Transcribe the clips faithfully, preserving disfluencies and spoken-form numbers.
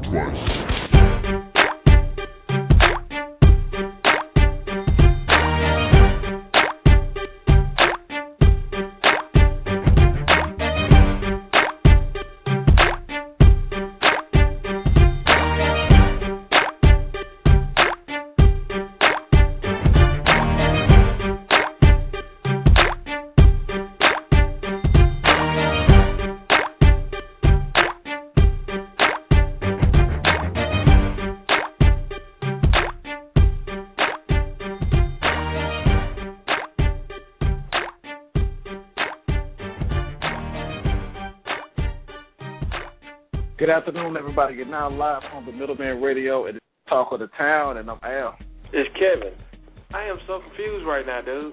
twice. Good afternoon, everybody. You're now live on the Middleman Radio. It's Talk of the Town, and I'm Al. It's Kevin. I am so confused right now, dude.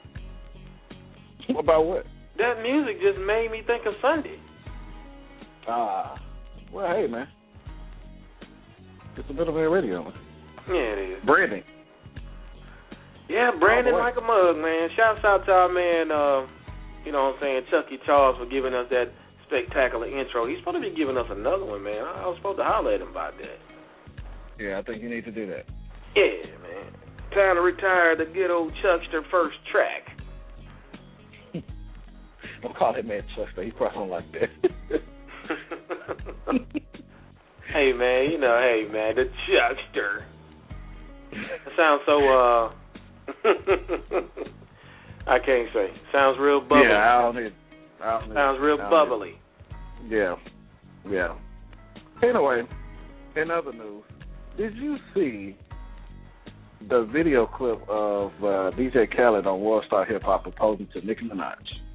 About what? That music just made me think of Sunday. Ah, uh, well, hey, man. It's the Middleman Radio, man. Yeah, it is. Branding. Yeah, Brandon oh, like a mug, man. Shouts out to our man, uh, you know what I'm saying, Chucky Charles for giving us that spectacular intro. He's supposed to be giving us another one, man. I was supposed to holler at him about that. Yeah, I think you need to do that. Yeah, man. Time to retire the good old Chuckster first track. Don't call that man Chuckster. He probably don't like that. Hey, man, you know, hey, man, the Chuckster. That sounds so, uh... I can't say. Sounds real bubbly. Yeah, I don't need Sounds real bubbly. Yeah, yeah. Anyway, in other news, did you see the video clip of uh, D J Khaled on World Star Hip Hop proposing to Nicki Minaj?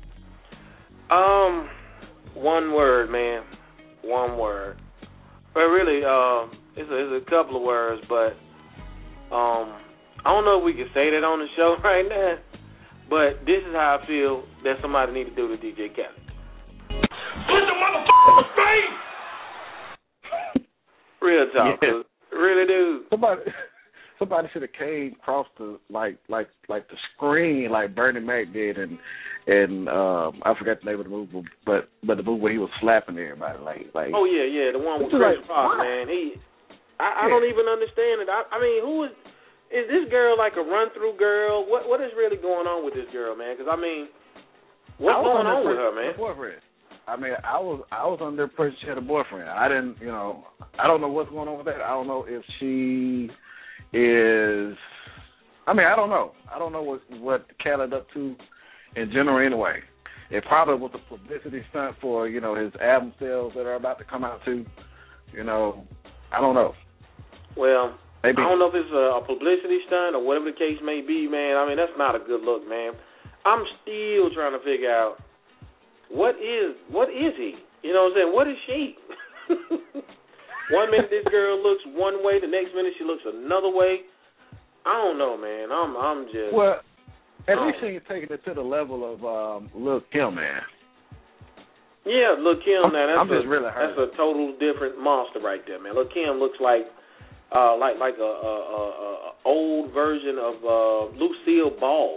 Um, one word, man. One word. But really, um, it's a, it's a couple of words, but um, I don't know if we can say that on the show right now. But this is how I feel that somebody need to do to D J Khaled. Put the motherfucker face! Real talk, yeah. Really, dude. Somebody, somebody should have came across the like, like, like the screen like Bernie Mac did, and and um, I forgot the name of the movie, but but the movie where he was slapping everybody, like, like. Oh yeah, yeah, the one with Chris like, Rock, man. He, I, I yeah. don't even understand it. I, I mean, who is? Is this girl like a run-through girl? What What is really going on with this girl, man? Because, I mean, what's going on with her, man? Boyfriend. I mean, I was I was under the impression she had a boyfriend. I didn't, you know, I don't know what's going on with that. I don't know if she is, I mean, I don't know. I don't know what, what Khaled up to in general anyway. It probably was a publicity stunt for, you know, his album sales that are about to come out too. You know, I don't know. Well... Maybe. I don't know if it's a, a publicity stunt or whatever the case may be, man. I mean, that's not a good look, man. I'm still trying to figure out what is what is he? You know what I'm saying? What is she? One minute this girl looks one way, the next minute she looks another way. I don't know, man. I'm I'm just well. At least she's taking it to the level of um, Lil Kim, man. Yeah, Lil Kim. Now that's I'm just a, really that's a total different monster right there, man. Lil Kim looks like. Uh, like like a, a, a, a old version of uh, Lucille Ball.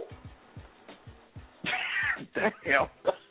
Damn.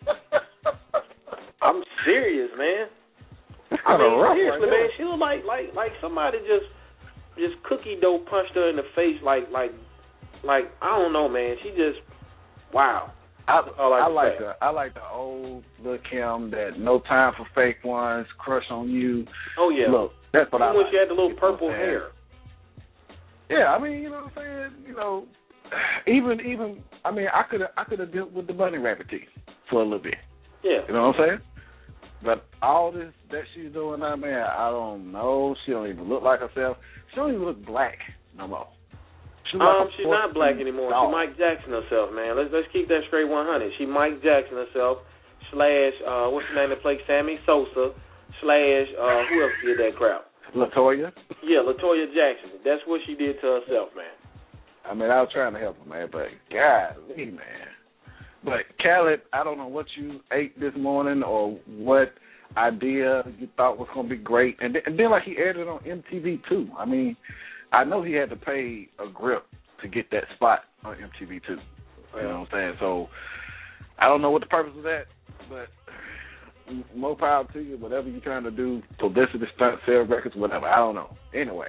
I'm serious, man. I mean, seriously, man. She look like like like somebody just just cookie dough punched her in the face, like like like I don't know, man. She just wow. I, I, I like the I like the old Lil Kim that no time for fake ones, crush on you. Oh yeah. Look. That's what Even I when like. she had the little purple hair. Yeah, I mean, you know what I'm saying? You know, even, even I mean, I could have I could have dealt with the bunny rabbit tee for a little bit. Yeah. You know what I'm saying? But all this that she's doing now, man, I don't know. She don't even look like herself. She don't even look black no more. She um, like she's not black anymore. Dog. She Mike Jackson herself, man. Let's let's keep that straight one hundred. She Mike Jackson herself slash, uh, what's the name that played Sammy Sosa, slash, uh, who else did that crap? LaToya? Yeah, LaToya Jackson. That's what she did to herself, man. I mean, I was trying to help her, man, but golly, man. But Khaled, I don't know what you ate this morning or what idea you thought was going to be great. And then, and then, like, he aired it on M T V, too. I mean, I know he had to pay a grip to get that spot on M T V, too. You know what I'm saying? So, I don't know what the purpose of that, but more power to you. Whatever you're trying to do, publicity stunt, sell records, whatever. I don't know. Anyway,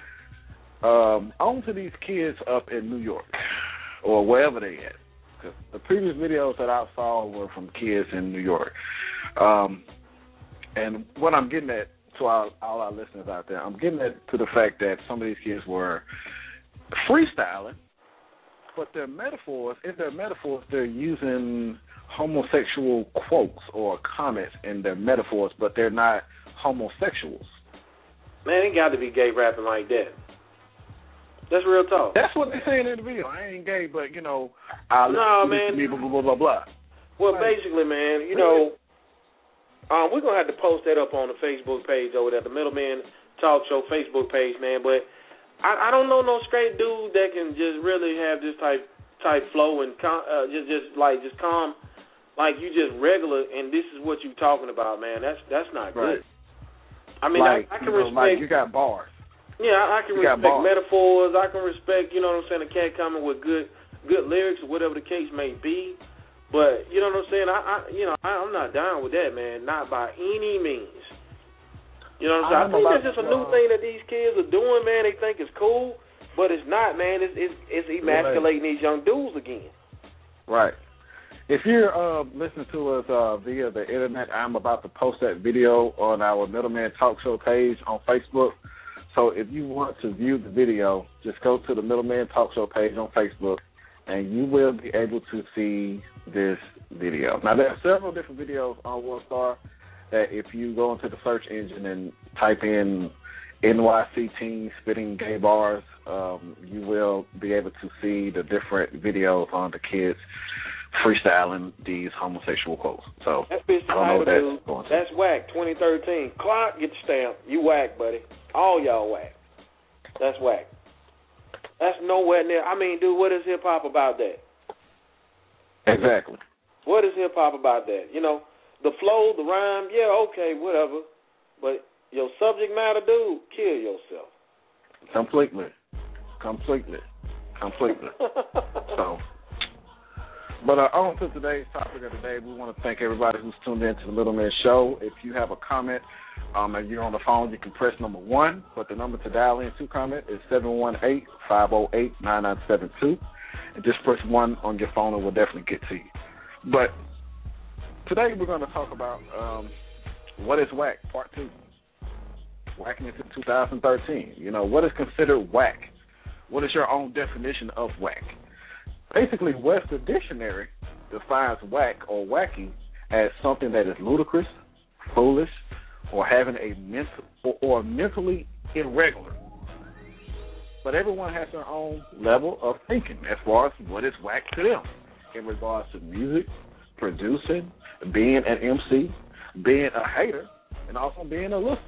um, on to these kids up in New York or wherever they at. Cause the previous videos that I saw were from kids in New York. Um, and what I'm getting at to all, all our listeners out there, I'm getting at to the fact that some of these kids were freestyling, but their metaphors, in their metaphors, they're using homosexual quotes or comments in their metaphors, but they're not homosexuals. Man, it got to be gay rapping like that. That's real talk. That's what they're saying in the video. I ain't gay, but, you know, I'll no, listen man. to me, blah, blah, blah, blah, blah. Well, like, basically, man, you know, um, we're going to have to post that up on the Facebook page over there, the Middleman Talk Show Facebook page, man, but I, I don't know no straight dude that can just really have this type type flow and com, uh, just just like just calm, like you just regular, and this is what you're talking about, man. That's that's not good. Right. I mean, like, I, I can you know, respect. Like you got bars. Yeah, I, I can you respect metaphors. I can respect, you know what I'm saying, a cat coming with good good lyrics or whatever the case may be. But you know what I'm saying. I, I you know, I, I'm not down with that, man. Not by any means. You know what I'm saying? I, I think that's just a new thing that these kids are doing, man. They think it's cool, but it's not, man. It's it's, it's emasculating these young dudes again. Right. If you're uh, listening to us uh, via the internet, I'm about to post that video on our Middleman Talk Show page on Facebook. So if you want to view the video, just go to the Middleman Talk Show page on Facebook, and you will be able to see this video. Now, there are several different videos on OneStar that if you go into the search engine and type in N Y C teens spitting gay bars, um, you will be able to see the different videos on the kids freestyling these homosexual quotes. So that's bitch I don't know what that's dude. going to. That's whack. twenty thirteen. Clark, get the stamp. You whack, buddy. All y'all whack. That's whack. That's nowhere near. I mean, dude, what is hip hop about that? Exactly. What is hip hop about that? You know, the flow, the rhyme, yeah, okay, whatever. But your subject matter, dude, kill yourself. Completely. Completely. Completely. So, but uh, on to today's topic of the day, we want to thank everybody who's tuned in to the Middleman Show. If you have a comment, um, if you're on the phone, you can press number one, but the number to dial in to comment is seven one eight, five oh eight, nine nine seven two. And just press one on your phone and we'll definitely get to you. But today we're going to talk about um, what is whack, part two. Whacking into two thousand thirteen. You know, what is considered whack? What is your own definition of whack? Basically, Webster Dictionary defines whack or wacky as something that is ludicrous, foolish, or having a mental or, or mentally irregular. But everyone has their own level of thinking as far as what is whack to them in regards to music, producing, being an M C, being a hater, and also being a listener.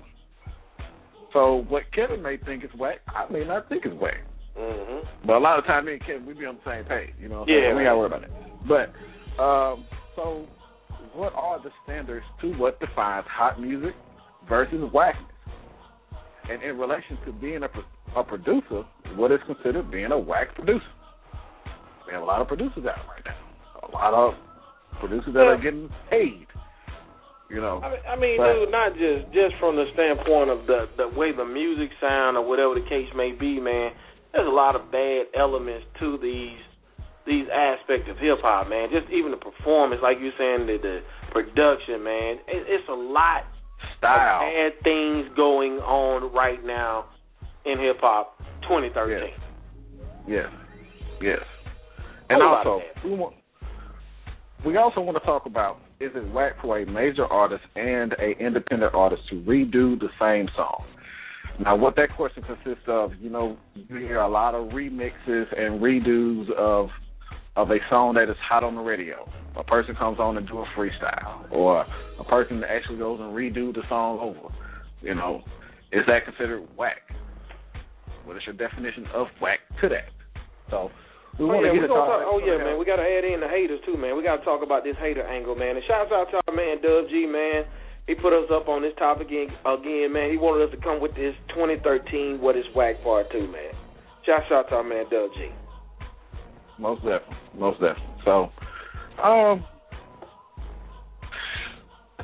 So what Kevin may think is whack, I may not think is whack. Mm-hmm. But a lot of times me and Kevin, we be on the same page, you know. Yeah, so we gotta worry about it. But um, so, what are the standards to what defines hot music versus whackness? And in relation to being a, a producer, what is considered being a whack producer? We have a lot of producers out right now. A lot of producers that yeah. are getting paid. You know, I mean, I mean but, dude, not just just from the standpoint of the the way the music sound or whatever the case may be, man. There's a lot of bad elements to these these aspects of hip hop, man. Just even the performance, like you're saying, the, the production, man. It, it's a lot style. of bad things going on right now in hip hop, twenty thirteen. Yes, yes. yes. And also, we want we also want to talk about, is it whack for a major artist and a independent artist to redo the same song? Now, what that question consists of, you know, you hear a lot of remixes and redos of of a song that is hot on the radio. A person comes on and do a freestyle, or a person that actually goes and redo the song over. You know, is that considered whack? What is your definition of whack to that? So, we oh, want yeah, to get we it talk, Oh, yeah, man. We got to add in the haters, too, man. We got to talk about this hater angle, man. And shouts out to our man, Dub G, man. He put us up on this topic again, again, man. He wanted us to come with this twenty thirteen What is Whack Part two, man. Shouts out to our man, Dub G. Most definitely. Most definitely. So, um,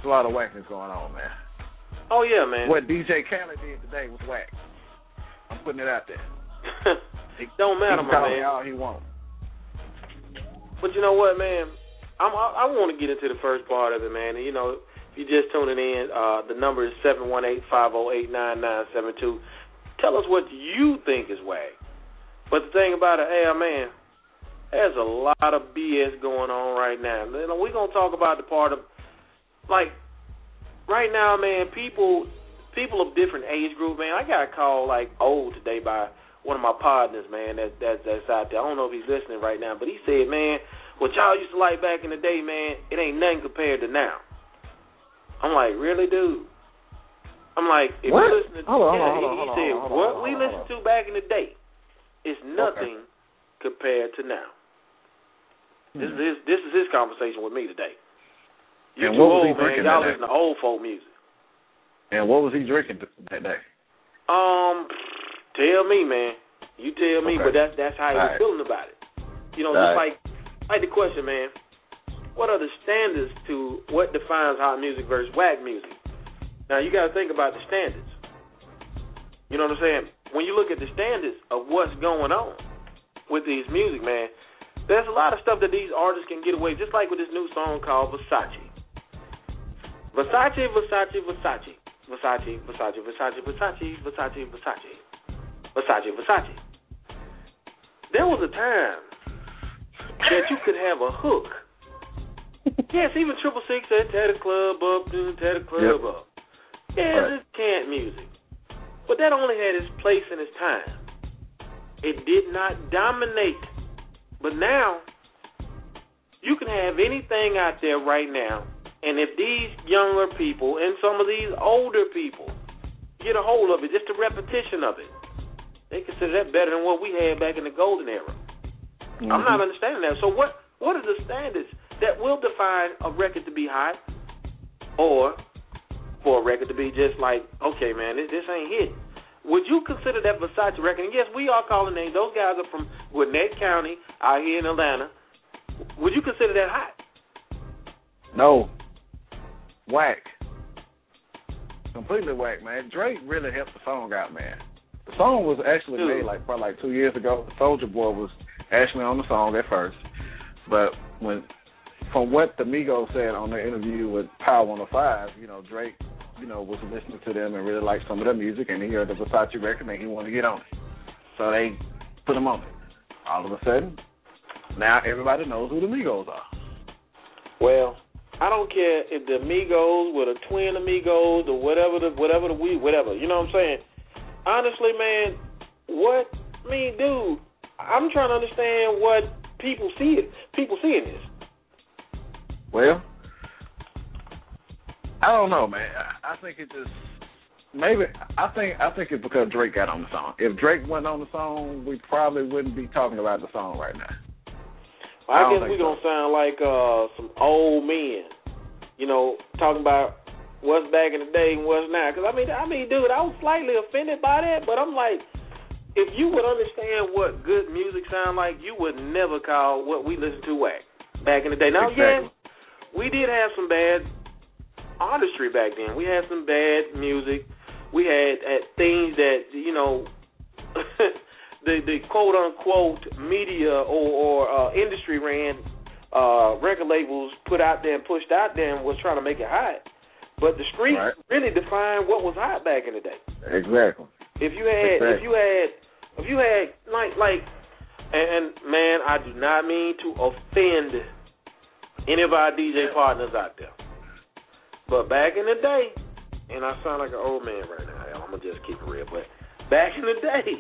There's a lot of whackness going on, man. Oh, yeah, man. What D J Khaled did today was whack. I'm putting it out there. It don't matter, he my man. All he wants. But you know what, man? I'm, I, I want to get into the first part of it, man. And, you know, if you're just tuning in, uh, the number is seven one eight, five oh eight, nine nine seven two. Tell us what you think is whack. But the thing about it, hey, man, there's a lot of B S going on right now. You know, we're going to talk about the part of, like, right now, man, people people of different age groups, man. I got a call, like, old today by one of my partners, man, that, that, that's out there. I don't know if he's listening right now, but he said, man, what y'all used to like back in the day, man, it ain't nothing compared to now. I'm like, really, dude? I'm like, if what? you listen to, hold on, yeah, hold on, he, hold on, he said, hold on, what hold on, we hold on, listened to back in the day is nothing okay. compared to now. This is his, this is his conversation with me today. You and too what was old, he man. drinking Y'all that listen to old folk music. And what was he drinking that day? Um, tell me, man. You tell me, okay. but that's that's how he All was right. feeling about it. You know, All just right. like like the question, man. What are the standards to what defines hot music versus whack music? Now you got to think about the standards. You know what I'm saying? When you look at the standards of what's going on with these music, man, there's a lot of stuff that these artists can get away, just like with this new song called Versace. Versace, Versace, Versace. Versace, Versace, Versace, Versace, Versace, Versace. Versace, Versace. There was a time that you could have a hook. Yes, even Triple Six said, tear the club up, dude, tear the club yep. up. Yeah, right. it's chant music. But that only had its place in its time. It did not dominate. But now, you can have anything out there right now, and if these younger people and some of these older people get a hold of it, just the repetition of it, they consider that better than what we had back in the golden era. Mm-hmm. I'm not understanding that. So what, what are the standards that will define a record to be hot or for a record to be just like, okay, man, this, this ain't hit? Would you consider that Versace record? And yes, we are calling names. Those guys are from Gwinnett County out here in Atlanta. Would you consider that hot? No. Whack. Completely whack, man. Drake really helped the song out, man. The song was actually Dude. made like probably like two years ago. Soulja Boy was actually on the song at first. But when from what the Migos said on their interview with Power one oh five, you know, Drake, you know, was listening to them and really liked some of their music, and he heard the Versace record and he wanted to get on it. So they put him on it. All of a sudden, now everybody knows who the Migos are. Well, I don't care if the Migos were the twin Amigos or whatever the whatever the we whatever. You know what I'm saying? Honestly, man, what I mean, dude, I'm trying to understand what people see it. People seeing this. Well, I don't know, man. I, I think it just maybe I think I think it's because Drake got on the song. If Drake wasn't on the song, we probably wouldn't be talking about the song right now. Well, I, I guess we're so. gonna sound like uh, some old men, you know, talking about what's back in the day and what's now. Because I mean, I mean, dude, I was slightly offended by that, but I'm like, if you would understand what good music sound like, you would never call what we listen to whack back in the day. Now, exactly. yes, we did have some bad artistry back then. We had some bad music. We had uh, things that, you know, the the quote unquote media or, or uh, industry ran uh, record labels put out there and pushed out there and was trying to make it hot. But the streets right. really defined what was hot back in the day. Exactly. If you had, exactly. if you had, if you had, like, like, and, and man, I do not mean to offend any of our D J partners out there, but back in the day, and I sound like an old man right now. I'm gonna just keep it real, but back in the day,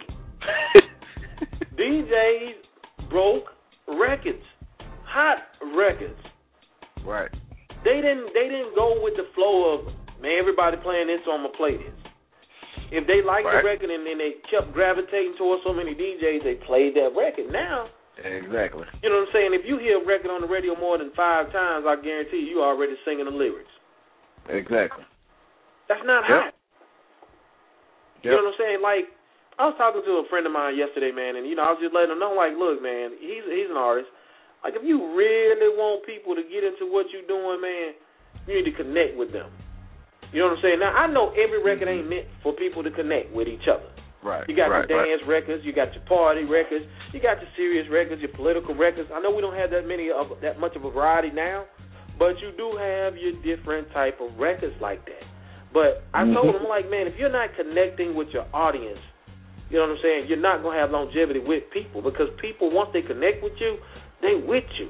D Js broke records, hot records. Right. They didn't. They didn't go with the flow of, man, everybody playing this, so I'm gonna play this. If they liked right. the record and then they kept gravitating towards so many D Js, they played that record. Now, exactly. You know what I'm saying? If you hear a record on the radio more than five times, I guarantee you, you already singing the lyrics. Exactly. That's not yep. hot. Yep. You know what I'm saying? Like, I was talking to a friend of mine yesterday, man, and, you know, I was just letting him know, like, look, man, he's he's an artist. Like, if you really want people to get into what you're doing, man, You need to connect with them. You know what I'm saying? Now, I know every record ain't meant for people to connect with each other. Right. You got right, your dance right. records, you got your party records, you got your serious records, your political records. I know we don't have that many of that much of a variety now, but you do have your different type of records like that. But I mm-hmm. told them, like, man, if you're not connecting with your audience, you know what I'm saying, you're not going to have longevity with people, because people, once they connect with you, they with you.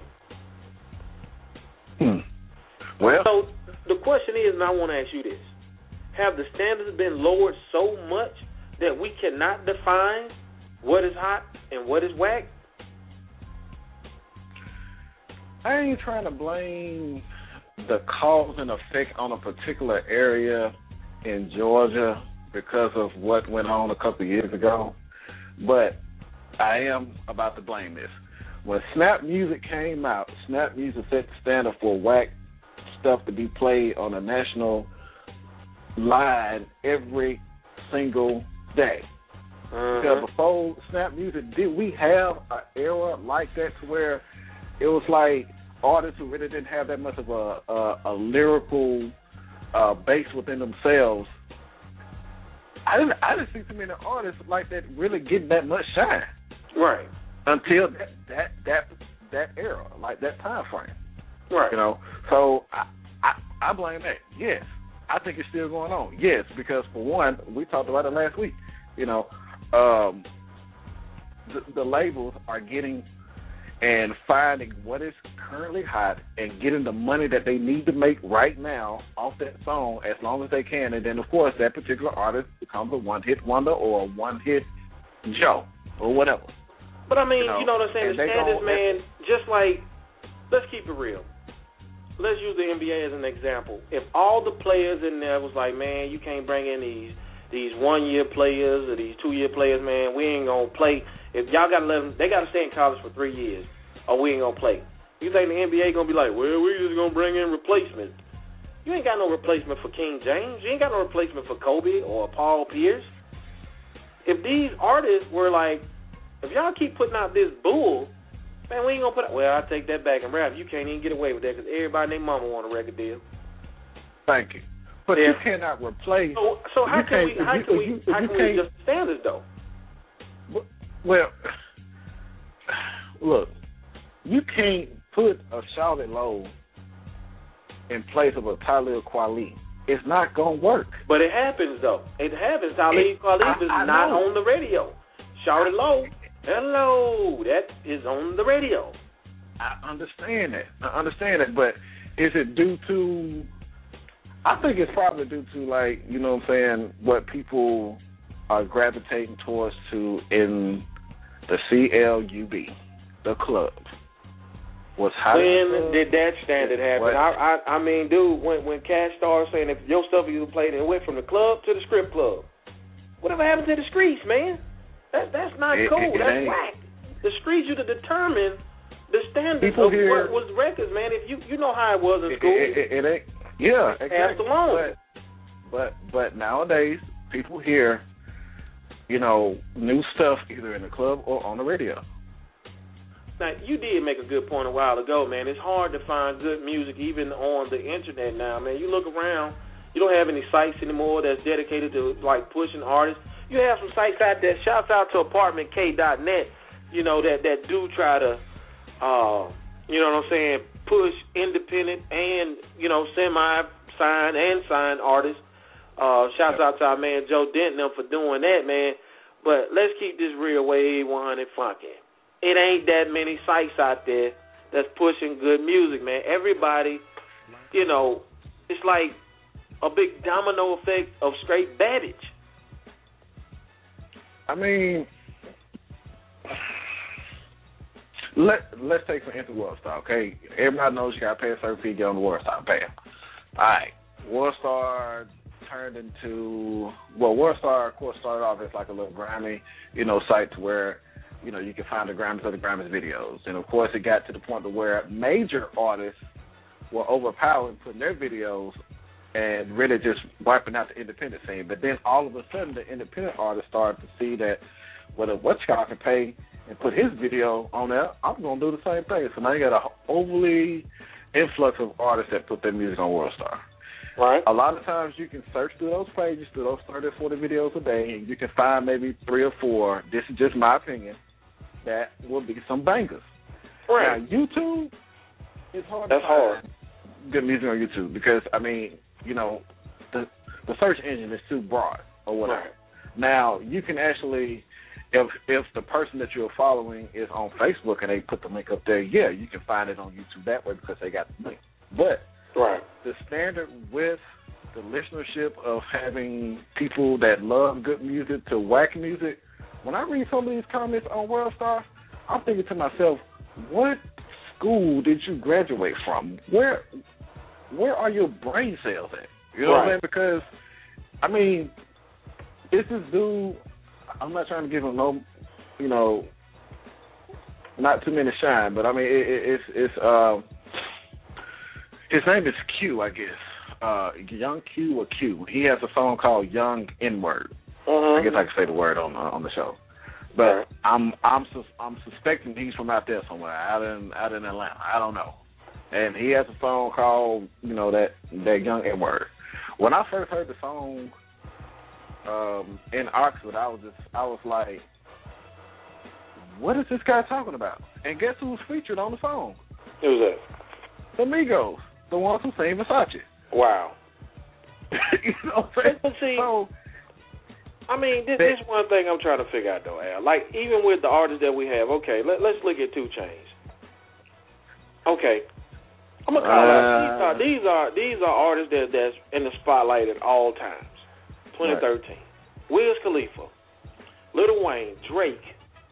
Hmm. Well, so the question is, and I want to ask you this, have the standards been lowered so much that we cannot define what is hot and what is whack? I ain't trying to blame the cause and effect on a particular area in Georgia because of what went on a couple of years ago, but I am about to blame this. When Snap Music came out, Snap Music set the standard for whack stuff to be played on a national line every single day. Uh-huh. Because before Snap Music, did we have an era like that to where it was like artists who really didn't have that much of a a, a lyrical uh, base within themselves? I didn't I didn't see too many artists like that really getting that much shine. Right. Until that that that, that era, like that time frame. Right. You know. So I, I I blame that. Yes. I think it's still going on. Yes, because for one, we talked about it last week. You know, um, the, the labels are getting and finding what is currently hot and getting the money that they need to make right now off that song as long as they can. And then, of course, that particular artist becomes a one-hit wonder or a one-hit Joe or whatever. But, I mean, you know, you know what I'm saying? The standards, man, just like, let's keep it real. Let's use the N B A as an example. If all the players in there was like, man, you can't bring in these these one-year players or these two-year players, man, we ain't going to play. If y'all got to let them, they got to stay in college for three years or we ain't going to play. You think the N B A going to be like, well, we just going to bring in replacements. You ain't got no replacement for King James. You ain't got no replacement for Kobe or Paul Pierce. If these artists were like, if y'all keep putting out this bull, man, we ain't going to put out, well, I take that back and rap. You can't even get away with that because everybody and their mama want a record deal. Thank you. But yeah. you cannot replace. So, so how can we how you, can we you, how you can we adjust the standards though? Well, look, you can't put a Charlotte Lowe in place of a Talib Kweli. It's not gonna work. But it happens though. It happens. Talib Kweli is I, I not know. on the radio. Charlotte Lowe, hello, that is on the radio. I understand that. I understand that, but is it due to? I think it's probably due to, like, you know what I'm saying, what people are gravitating towards to in the C L U B, the club. Was hot. When did that standard happen? I, I I mean, dude, when when Cash started saying if your stuff you played, it went from the club to the strip club. Whatever happened to the streets, man? That that's not it, cool. It, it that's ain't. whack. The streets you to determine the standards people of here, what was records, man. If you you know how it was in it, school. It, it, it ain't. Yeah, exactly. But, but but nowadays people hear, you know, new stuff either in the club or on the radio. Now you did make a good point a while ago, man. It's hard to find good music even on the internet now, man. You look around, you don't have any sites anymore that's dedicated to like pushing artists. You have some sites out there. Shouts out to apartment k dot net, you know, that that do try to, uh, you know what I'm saying, push independent and, you know, semi-signed and signed artists. Uh, shouts out to our man Joe Denton for doing that, man. But let's keep this real way one hundred funky. It ain't that many sites out there that's pushing good music, man. Everybody, you know, it's like a big domino effect of straight babbage. I mean, let, let's take for instance Worldstar, okay? Everybody knows you got to pay a certain fee to get on the Worldstar. Pay them. All right. Worldstar turned into, well, Worldstar, of course, started off as like a little Grammy, you know, site to where, you know, you can find the Grammys of the Grammys videos. And, of course, it got to the point to where major artists were overpowering putting their videos and really just wiping out the independent scene. But then all of a sudden the independent artists started to see that, well, if Whatchcott can pay and put his video on there, I'm going to do the same thing. So now you got an overly influx of artists that put their music on WorldStar. Right. A lot of times you can search through those pages, through those thirty or forty videos a day, and you can find maybe three or four, this is just my opinion, that will be some bangers. Right. Now, YouTube, it's hard That's to find hard. good music on YouTube because, I mean, you know, the the search engine is too broad or whatever. Right. Now, you can actually, if if the person that you're following is on Facebook and they put the link up there, yeah, you can find it on YouTube that way because they got the link. But Right. the standard with the listenership of having people that love good music to whack music, when I read some of these comments on WorldStar, I'm thinking to myself, what school did you graduate from? Where where are your brain cells at? You know Right. what I'm saying? Because, I mean, it's this dude, I'm not trying to give him no, you know, not too many shine, but I mean, it, it, it's, it's, um, his name is Q, I guess. Uh, Young Q or Q. He has a song called Young N-Word. Uh-huh. I guess I can say the word on uh, on the show. But Right. I'm I'm sus- I'm suspecting he's from out there somewhere, out in out in Atlanta. I don't know. And he has a song called, you know, that that Young N-Word. When I first heard the song um, in Oxford, I was just I was like, what is this guy talking about? And guess who was featured on the song? Who's that? The Migos, the ones who sing Versace. Wow. You know what I'm saying? But see, So, I mean, this, they- this one thing I'm trying to figure out, though, Al. Like, even with the artists that we have, okay, let, let's look at two Chainz. Okay. I'm going to call Uh, out, these are, these are these are artists that, that's in the spotlight at all times. twenty thirteen. Right. Wiz Khalifa, Lil Wayne, Drake,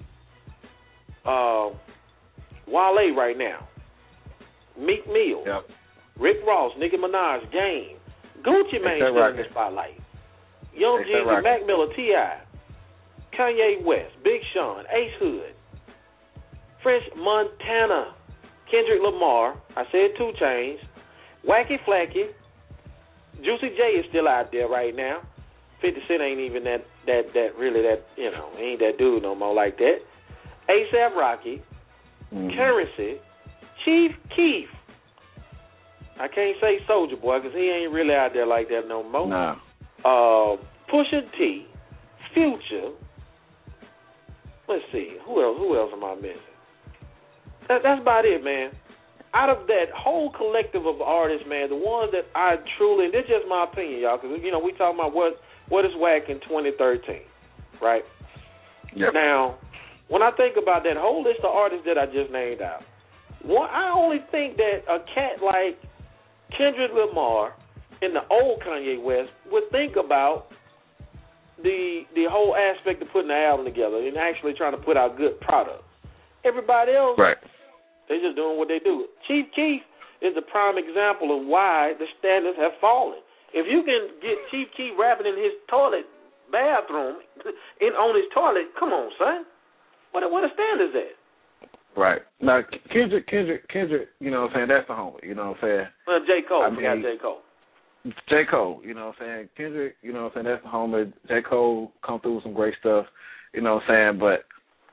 uh, Wale right now, Meek Mill, yep. Rick Ross, Nicki Minaj, Game, Gucci Mane still in the spotlight. Young Jeezy, Mac Miller, T I, Kanye West, Big Sean, Ace Hood, French Montana, Kendrick Lamar, I said two Chainz, Wacky Flacky, Juicy J is still out there right now. fifty Cent ain't even that, that, that really that, you know, he ain't that dude no more like that. A$AP Rocky, Mm-hmm. Currency, Chief Keef. I can't say Soulja Boy because he ain't really out there like that no more. Nah. Uh, Pusha T, Future. Let's see, who else? Who else am I missing? That, that's about it, man. Out of that whole collective of artists, man, the ones that I truly, and this is just my opinion, y'all, because you know we talking about what what is whack in twenty thirteen, right? Yep. Now, when I think about that whole list of artists that I just named out, one, I only think that a cat like Kendrick Lamar and the old Kanye West would think about the the whole aspect of putting the album together and actually trying to put out good product. Everybody else, Right. they just doing what they do. Chief Keef is a prime example of why the standards have fallen. If you can get Chief Keef rapping in his toilet bathroom, in on his toilet, come on, son. What what are standards at? Right. Now, Kendrick, Kendrick, Kendrick, you know what I'm saying, that's the homie, you know what I'm saying? Well, J. Cole, I we got mean, J. Cole. J. Cole, you know what I'm saying? Kendrick, you know what I'm saying, that's the homie. J. Cole come through with some great stuff, you know what I'm saying, but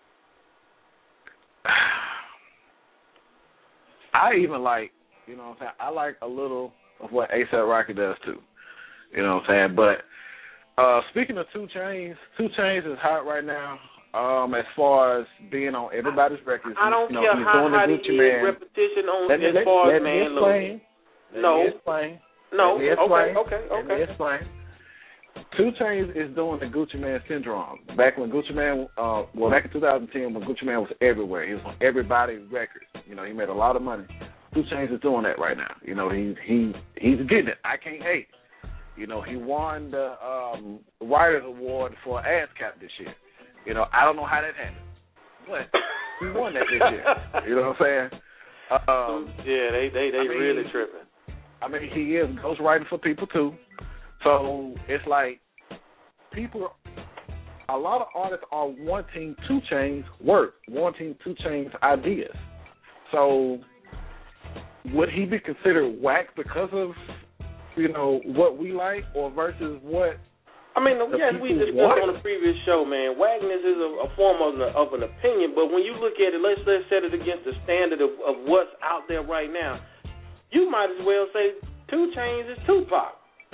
I even like, you know what I'm saying, I like a little of what A$AP Rocky does too, you know what I'm saying, but uh, speaking of two Chainz, two Chainz is hot right now. Um, as far as being on everybody's records, I don't you know, care he's how doing the hot he Gucci is, Man. repetition on Let me, as let, far let as me man explain. Let No. me explain. No. Let me Okay, explain. okay, Let me okay. explain. two Chainz is doing the Gucci Man syndrome. Back when Gucci Man, uh, well, back in two thousand ten, when Gucci Man was everywhere, he was on everybody's records. You know, he made a lot of money. two Chainz is doing that right now. You know, he he he's getting it. I can't hate. You know, he won the um, Writers Award for ASCAP this year. You know, I don't know how that happened, but he won that this year. You know what I'm saying? Um, yeah, they they they I mean, really tripping. I mean, he is ghostwriting for people too. So it's like people, a lot of artists are wanting two Chainz work, wanting two Chainz ideas. So would he be considered whack because of, you know, what we like, or versus what? I mean, yes, we discussed want? on the previous show, man. Wagness is a, a form of, a, of an opinion, but when you look at it, let's let's set it against the standard of, of what's out there right now. you might as well say two Chainz is Tupac.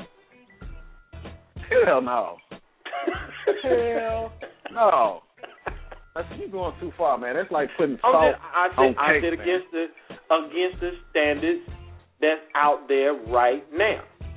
Hell no. Hell no. That's, you're going too far, man. That's like putting salt I'm just, I said, on I cake, said man. against the against the standards that's out there right now.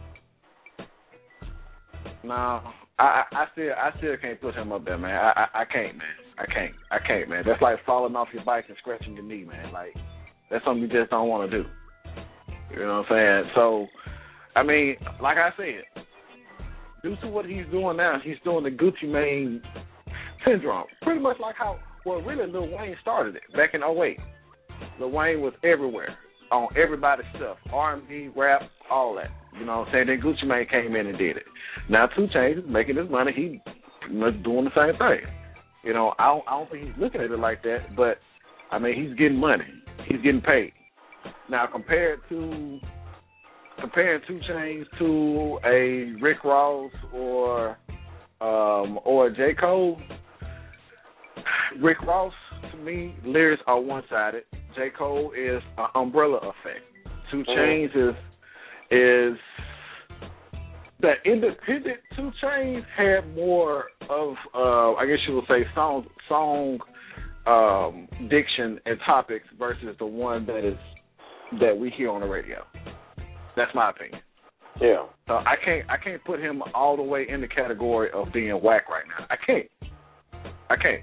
No, I, I still I still can't put him up there, man. I, I I can't, man. I can't. I can't, man. That's like falling off your bike and scratching your knee, man. Like that's something you just don't want to do. You know what I'm saying? So, I mean, like I said, due to what he's doing now, he's doing the Gucci Mane syndrome. Pretty much like how, well, really Lil Wayne started it back in oh eight. Lil Wayne was everywhere, on everybody's stuff, R and B, rap, all that. You know what I'm saying? Then Gucci Mane came in and did it. Now two Chainz is making his money. He pretty much doing the same thing. You know, I don't, I don't think he's looking at it like that, but, I mean, he's getting money. He's getting paid. Now, compared to comparing two Chainz to a Rick Ross or um, or a J. Cole, Rick Ross, to me, lyrics are one-sided. J. Cole is an umbrella effect. Two Chainz is is the independent Two Chainz had more of, uh, I guess you would say, song song um, diction and topics versus the one that is that we hear on the radio. That's my opinion. Yeah. So I can't I can't put him all the way in the category of being whack right now. I can't. I can't.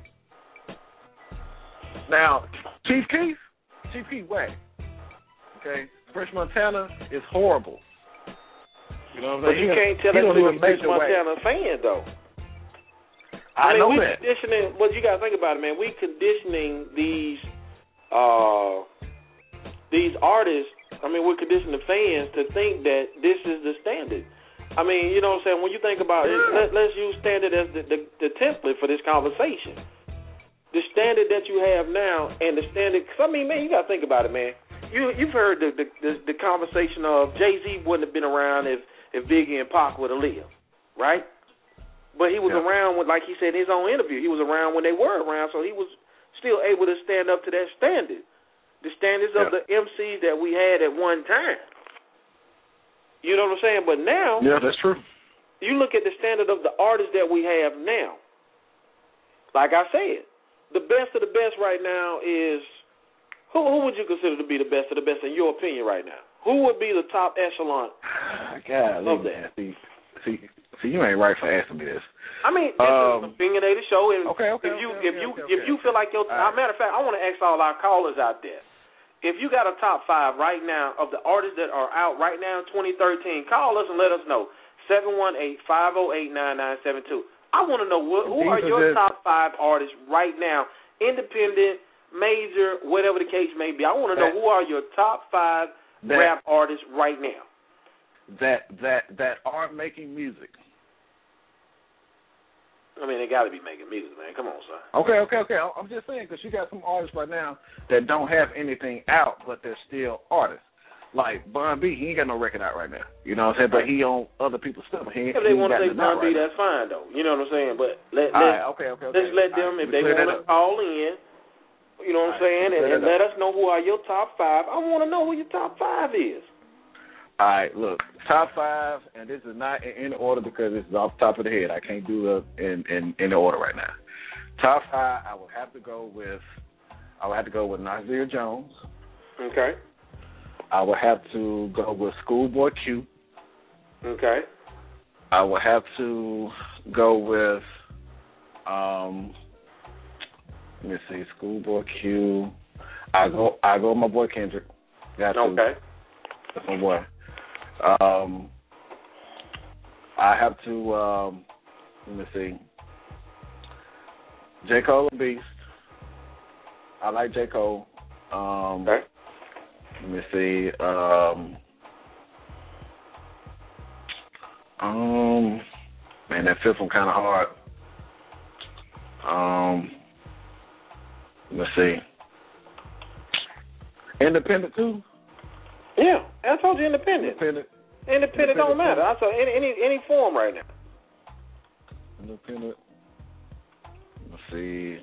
Now, Chief Keef, Chief Keef whack. Okay, Fresh Montana is horrible. You know what I'm But saying? you can't tell that to a Fresh Montana fan, though. I, I mean, know we that. conditioning. Well, you got to think about it, man. We conditioning these uh, these artists. I mean, we're conditioning the fans to think that this is the standard. I mean, you know what I'm saying? When you think about it, let, let's use standard as the, the, the template for this conversation. The standard that you have now and the standard, cause I mean, man, you got to think about it, man. You, you've heard the, the, the, the conversation of Jay-Z wouldn't have been around if, if Biggie and Pac would have lived, right? But he was yeah. around, when, like he said in his own interview, he was around when they were around, so he was still able to stand up to that standard, the standards yeah. of the M Cs that we had at one time. You know what I'm saying? But now, yeah, that's true. You look at the standard of the artists that we have now. Like I said, the best of the best right now is, who, who would you consider to be the best of the best in your opinion right now? Who would be the top echelon God, of that? See, see, see, you ain't right for asking me this. I mean, this um, is an opinionated show. And okay, okay, if you okay, if okay, you okay, if you okay. feel like your right. matter of fact, I want to ask all our callers out there. If you got a top five right now of the artists that are out right now in twenty thirteen, call us and let us know. seven one eight, five oh eight, nine nine seven two. I want to know what, who are your just, top five artists right now, independent, major, whatever the case may be. I want to know who are your top five that, rap artists right now. That that that are making music. I mean, they got to be making music, man. Come on, son. Okay, okay, okay. I'm just saying because you got some artists right now that don't have anything out, but they're still artists. Like Bun B, he ain't got no record out right now. You know what I'm saying? But he on other people's stuff. He, if they want to say Bun B, right that's now. fine, though. You know what I'm saying? But let, let, right, okay, okay, okay. let's let them, right, if they want to call in, you know what I'm saying, and, and let us know who are your top five. I want to know who your top five is. All right, look, top five, and this is not in any order because this is off the top of the head. I can't do it in, in, in the order right now. Top five, I would have to go with, I would have to go with Nasir Jones. Okay. I would have to go with Schoolboy Q. Okay. I would have to go with, um, let me see, Schoolboy Q. I go, I go with my boy Kendrick. Got to. Okay. That's my boy. Um, I have to, um, let me see, J. Cole and Beast. I like J. Cole. Um, okay. Let me see. Um, um, man, that fifth one kind of hard. Um, let me see. Independent too. Yeah, I told you independent. Independent. Independent, independent don't matter. I saw any any any form right now. Independent. Let's see.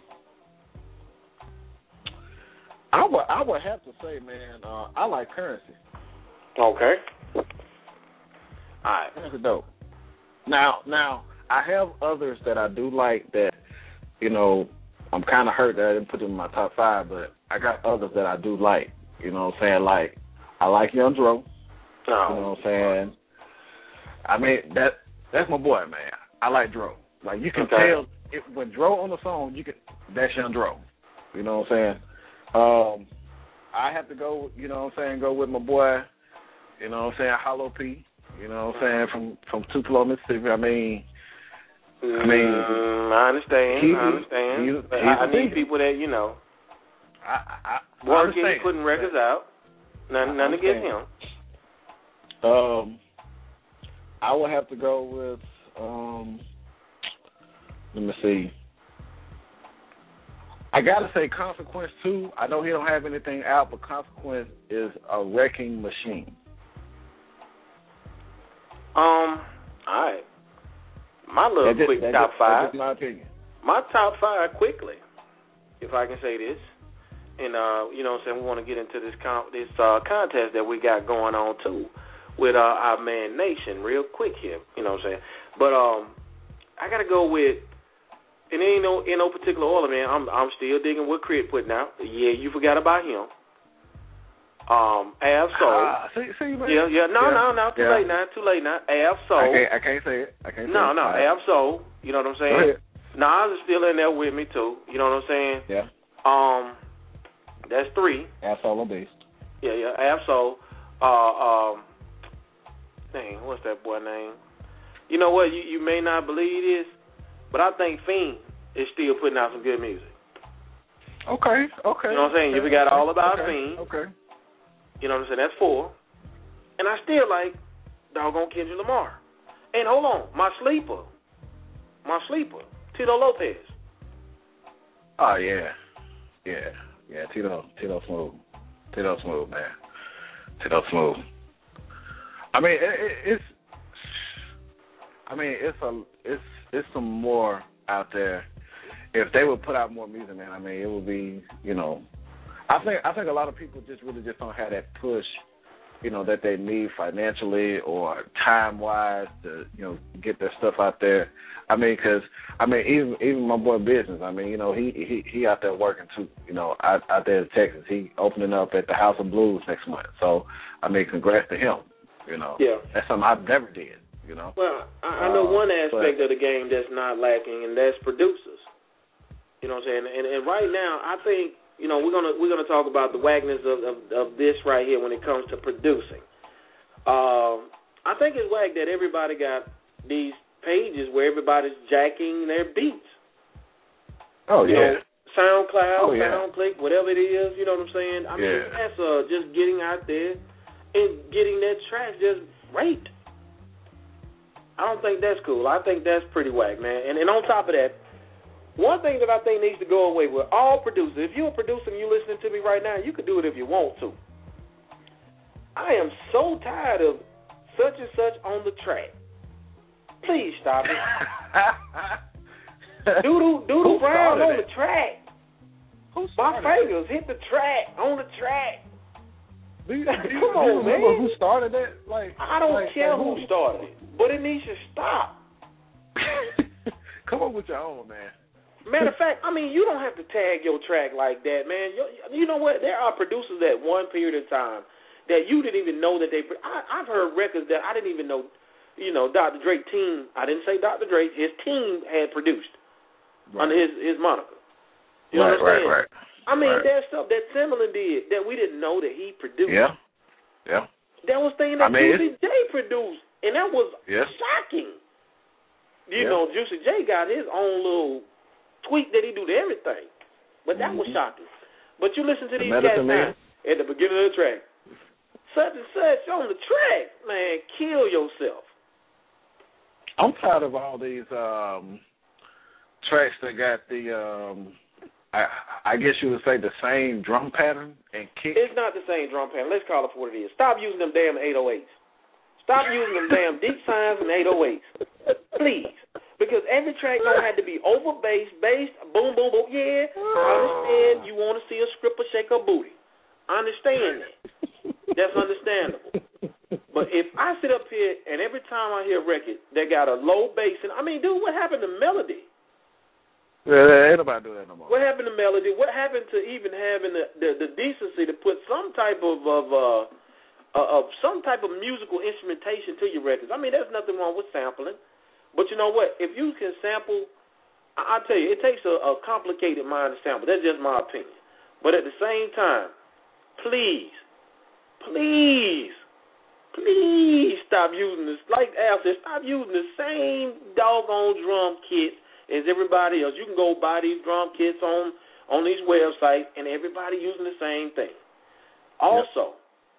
I would I would have to say, man, uh, I like Currency. Okay. All right. That's dope. Now, now I have others that I do like that, you know, I'm kind of hurt that I didn't put them in my top five, but I got others that I do like. You know what I'm saying? Like, I like Young Dro. Oh. You know what I'm saying? I mean, that that's my boy, man. I like Dro. Like, you can okay. tell if, when Dro on the song, you can that's Young Dro. You know what I'm saying? Um, I have to go, you know what I'm saying, go with my boy, you know what I'm saying, Hollow P. You know what I'm saying, from, from Tupelo, Mississippi. I mean, I mean, mm, I understand. He, I understand. He, but I, I need people that, you know, I, I, working, I putting records out. None, none against him. Um, I would have to go with, um, let me see. I gotta say Consequence too. I know he don't have anything out, but Consequence is a wrecking machine. Um, all right. My little that quick just, top just, five. That's just my opinion. My top five quickly, if I can say this. And, uh, you know what I'm saying, we want to get into this con- this uh, contest that we got going on, too, with uh, our man Nation real quick here, you know what I'm saying. But um, I got to go with, and it ain't no, in no particular order, man, I'm I'm still digging what Crit putting out. Yeah, you forgot about him. Um, Av Soul. Ah, see, see, man. Yeah, yeah, no, yeah. no, no, too yeah. late now, too late now. Av Soul. I can't, I can't say it. I can't say no, it. No, no, Av Soul, you know what I'm saying? Nas is still in there with me, too, you know what I'm saying? Yeah. Um... That's three. Absol based. Yeah, yeah, Absol. Uh, um, dang, what's that boy name? You know what? You, you may not believe this, but I think Fiend is still putting out some good music. Okay, okay. You know what I'm saying? Okay, You forgot okay, all about okay, Fiend. Okay. You know what I'm saying? That's four. And I still like doggone Kendrick Lamar. And hold on, my sleeper, my sleeper, Tito Lopez. Oh yeah, yeah. Yeah, Tito, Tito Smooth, Tito Smooth, man, Tito Smooth. I mean, it, it, it's, I mean, it's a, it's, it's some more out there. If they would put out more music, man, I mean, it would be, you know, I think, I think a lot of people just really just don't have that push, you know, that they need financially or time wise to, you know, get their stuff out there. I mean, because, I mean, even even my boy Business, I mean, you know, he he, he out there working, too, you know, out, out there in Texas. He opening up at the House of Blues next month. So, I mean, congrats to him, you know. Yeah. That's something I've never did, you know. Well, I, I know uh, one aspect but, of the game that's not lacking, and that's producers. You know what I'm saying? And, and right now, I think, you know, we're gonna we're gonna talk about the whackness of, of, of this right here when it comes to producing. Um, I think it's whack that everybody got these pages where everybody's jacking their beats. Oh, you yeah. know, SoundCloud, oh, yeah. SoundClick, whatever it is, you know what I'm saying? I yeah. mean, that's uh, just getting out there and getting that track just raped. I don't think that's cool. I think that's pretty whack, man. And, and on top of that, one thing that I think needs to go away with all producers, if you're a producer and you're listening to me right now, you can do it if you want to. I am so tired of such and such on the track. Please stop it. Doodle Doodle Brown on it? the track. Who My fingers hit the track, on the track. Do you, do you, Come do you on, remember man. who started that? Like, I don't like, care like, who started it, but it needs to stop. Come up with your own, man. Matter of fact, I mean, you don't have to tag your track like that, man. You, you know what? There are producers at one period of time that you didn't even know that they. I, I've heard records that I didn't even know. You know, Doctor Dre team. I didn't say Doctor Dre. His team had produced right. under his his moniker. You right, know what I'm right, saying? right. I mean, right. there's stuff that Timbaland did that we didn't know that he produced. Yeah, yeah. There was things that I mean, Juicy J produced, and that was yeah. shocking. You yeah. know, Juicy J got his own little tweak that he do to everything, but that mm-hmm. was shocking. But you listen to the these cats now man. at the beginning of the track, such and such on the track, man, kill yourself. I'm tired of all these um, tracks that got the, um, I, I guess you would say the same drum pattern and kick. It's not the same drum pattern. Let's call it for what it is. Stop using them damn eight oh eights. Stop using them damn deep signs and eight oh eights. Please. Because every track don't have to be over bass, bass, boom, boom, boom. Yeah, I understand you want to see a stripper shake her booty. I understand that. That's understandable. But if I sit up here and every time I hear a record that got a low bass, and I mean, dude, what happened to melody? Yeah, ain't nobody do that no more. What happened to melody? What happened to even having the, the, the decency to put some type of of, uh, uh, of some type of musical instrumentation to your records? I mean, there's nothing wrong with sampling, but you know what? If you can sample, I, I tell you, it takes a, a complicated mind to sample. That's just my opinion. But at the same time, please, please, please stop using this. Like Al said, stop using the same doggone drum kit as everybody else. You can go buy these drum kits on, on these websites, and everybody using the same thing. Also,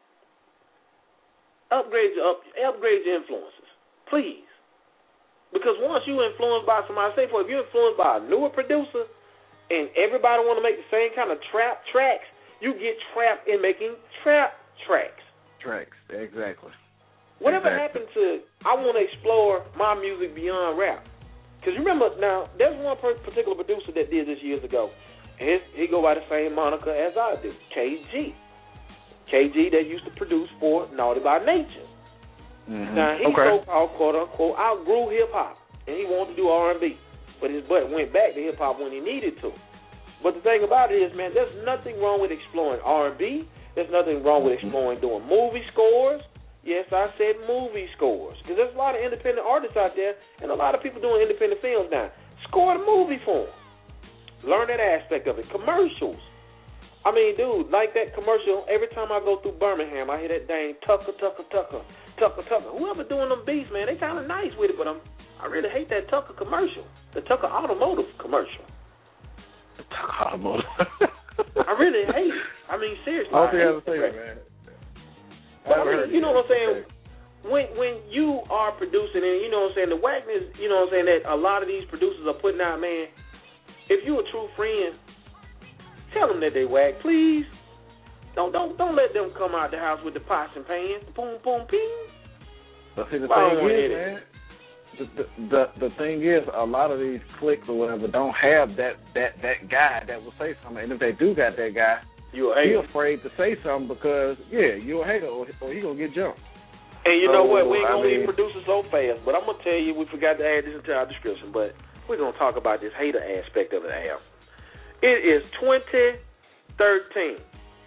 yep. upgrade your up, upgrade your influences, please. Because once you influenced by somebody, say for if you're influenced by a newer producer, and everybody want to make the same kind of trap tracks, you get trapped in making trap tracks. Tracks, exactly. Whatever exactly. happened to, I want to explore my music beyond rap. Because remember, now, there's one particular producer that did this years ago. And his, he go by the same moniker as I do, K G. K G that used to produce for Naughty by Nature. Mm-hmm. Now, he okay. so-called, quote-unquote, outgrew hip-hop, and he wanted to do R and B. But his butt went back to hip-hop when he needed to. But the thing about it is, man, there's nothing wrong with exploring R and B. There's nothing wrong with exploring doing movie scores. Yes, I said movie scores. Because there's a lot of independent artists out there and a lot of people doing independent films now. Score the movie for them. Learn that aspect of it. Commercials. I mean, dude, like that commercial, every time I go through Birmingham, I hear that dang Tucker, Tucker, Tucker, Tucker, Tucker. Whoever doing them beats, man, they kind of nice with it, but I'm, I really hate that Tucker commercial, the Tucker Automotive commercial. The Tucker Automotive. I really hate it. I mean, seriously. I don't think I I ever seen it, man. But I mean, you know what I'm saying? When when you are producing, and you know what I'm saying, the whackness, you know what I'm saying, that a lot of these producers are putting out, man, if you're a true friend, tell them that they whack, please. Don't don't don't let them come out the house with the pots and pans, boom, boom, ping. But see, the Well, thing is, man, the, the the the thing is, a lot of these clicks or whatever don't have that that that guy that will say something, and if they do got that guy, you're afraid to say something because yeah, you're a hater or, or you gonna get jumped. And you know so, what? We ain't I gonna mean, leave producers so fast, but I'm gonna tell you, we forgot to add this into our description, but we're gonna talk about this hater aspect of it, Al. It is twenty thirteen.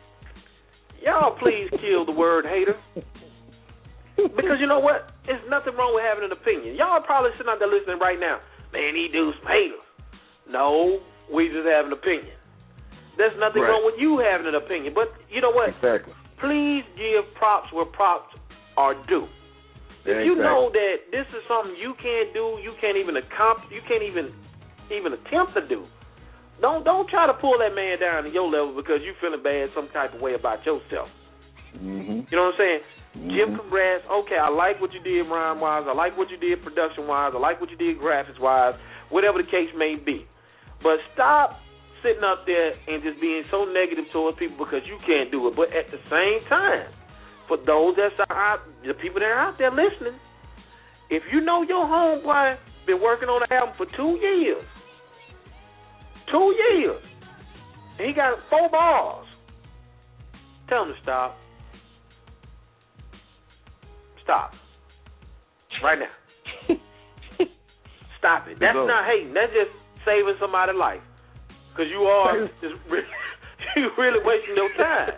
Y'all please kill the word hater. Because you know what? There's nothing wrong with having an opinion. Y'all are probably sitting out there listening right now. Man, he do some haters. No, we just have an opinion. There's nothing right. wrong with you having an opinion. But you know what? Exactly. Please give props where props are due. Yeah, if you exactly. know that this is something you can't do, you can't even accomplish, you can't even even attempt to do, don't don't try to pull that man down to your level because you feeling bad some type of way about yourself. Mm-hmm. You know what I'm saying? Mm-hmm. Give congrats. Okay, I like what you did rhyme-wise. I like what you did production-wise. I like what you did graphics-wise, whatever the case may be. But stop sitting up there and just being so negative towards people because you can't do it. But at the same time, for those that's out, the people that are out there listening, if you know your homeboy been working on the album for two years, two years, and he got four bars, tell him to stop. Stop. Right now. Stop it. That's not hating. That's just saving somebody's life. Because you are just really, you really wasting your time.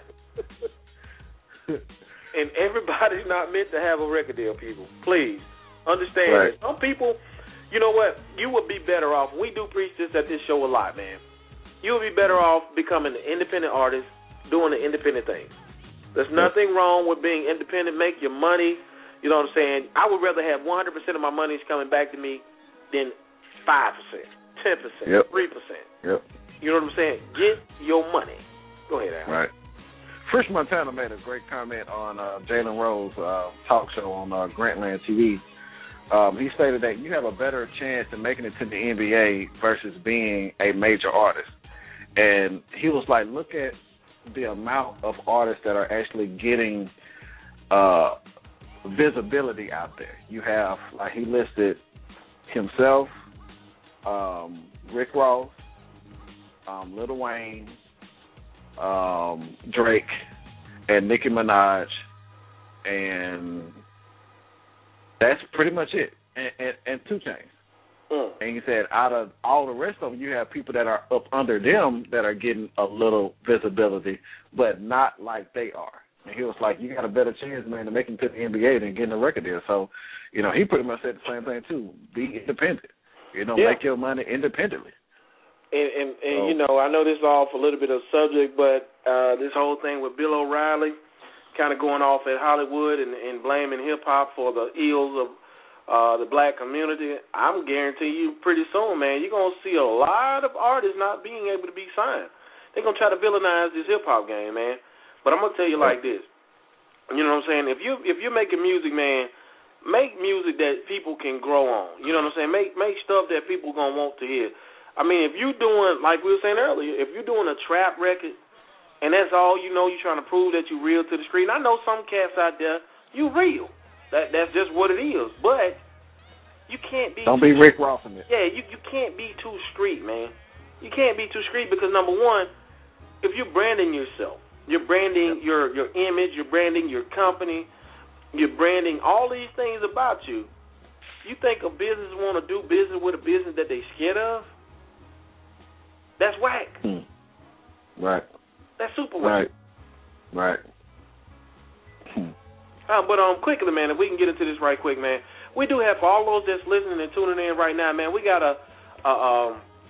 And everybody's not meant to have a record deal, people. Please. Understand right. that. Some people, you know what, you would be better off. We do preach this at this show a lot, man. You would be better off becoming an independent artist, doing the independent thing. There's nothing wrong with being independent. Make your money. You know what I'm saying? I would rather have one hundred percent of my money coming back to me than five percent, ten percent, yep. three percent. Yep. You know what I'm saying? Get your money. Go ahead, Al. Right. Fresh Montana made a great comment on uh, Jalen Rose uh, talk show on uh, Grantland T V. Um, he stated that you have a better chance of making it to the N B A versus being a major artist. And he was like, look at the amount of artists that are actually getting uh, visibility out there. You have, like he listed himself, um, Rick Ross, um, Lil Wayne, um, Drake, and Nicki Minaj, and that's pretty much it. And, and, and two Chainz. Mm. And he said, out of all the rest of them, you have people that are up under them that are getting a little visibility, but not like they are. And he was like, you got a better chance, man, to make him to the N B A than getting a record deal. So, you know, he pretty much said the same thing, too. Be independent. You know, yeah. make your money independently. And, and, and so, you know, I know this is off a little bit of subject, but uh, this whole thing with Bill O'Reilly kind of going off at Hollywood and, and blaming hip-hop for the ills of Uh, the black community, I'm guaranteeing you pretty soon, man, you're going to see a lot of artists not being able to be signed. They're going to try to villainize this hip-hop game, man. But I'm going to tell you like this. You know what I'm saying? If, you, if you're making music, man, make music that people can grow on. You know what I'm saying? Make make stuff that people going to want to hear. I mean, if you're doing, like we were saying earlier, if you're doing a trap record and that's all you know, you're trying to prove that you're real to the street. And I know some cats out there, you real. That that's just what it is. But you can't be Don't be Rick Ross in it. Yeah, you, you can't be too street, man. You can't be too street because number one, if you're branding yourself, you're branding your, your image, you're branding your company, you're branding all these things about you. You think a business want to do business with a business that they scared of? That's whack. Hmm. Right. That's super whack. Right. Right. Hmm. Uh, but um, quickly, man, if we can get into this right quick, man, we do have, for all those that's listening and tuning in right now, man, we got a a, um,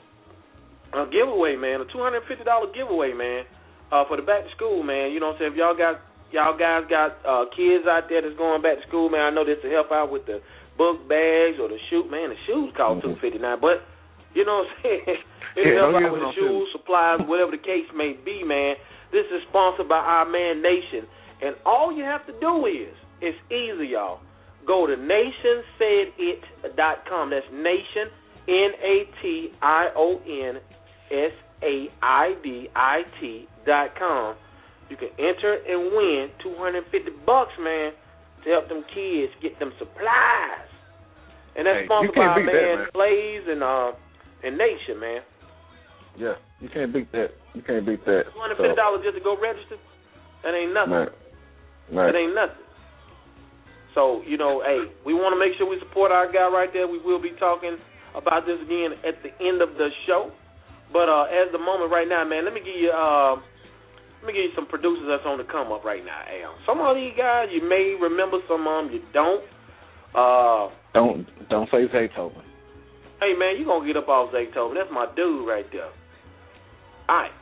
a giveaway, man, a two hundred fifty dollars giveaway, man, uh, for the back to school, man. You know what I'm saying? If y'all got y'all guys got uh, kids out there that's going back to school, man, I know this will help out with the book bags or the shoe, man. The shoes cost mm-hmm. two hundred fifty-nine dollars, but you know what I'm saying? It'll yeah, help out with the shoes, supplies, whatever the case may be, man. This is sponsored by our man Nation. And all you have to do is, it's easy, y'all. Go to nation said it dot com. That's Nation, N A T I O N S A I D I T dot com. You can enter and win two hundred fifty bucks, man, to help them kids get them supplies. And that's hey, sponsored by our man, that, man. Blaze and uh and Nation, man. Yeah, you can't beat that. You can't beat that. two hundred fifty dollars so. Just to go register? That ain't nothing. Right. Right. That ain't nothing. So, you know, hey, we want to make sure we support our guy right there. We will be talking about this again at the end of the show. But uh, as the moment right now, man, let me give you uh, let me give you some producers that's on the come up right now, Al. Some of these guys you may remember, some of them you don't. Uh, don't don't say Zaytoven. Hey, man, you gonna get up off Zaytoven? That's my dude right there. All right,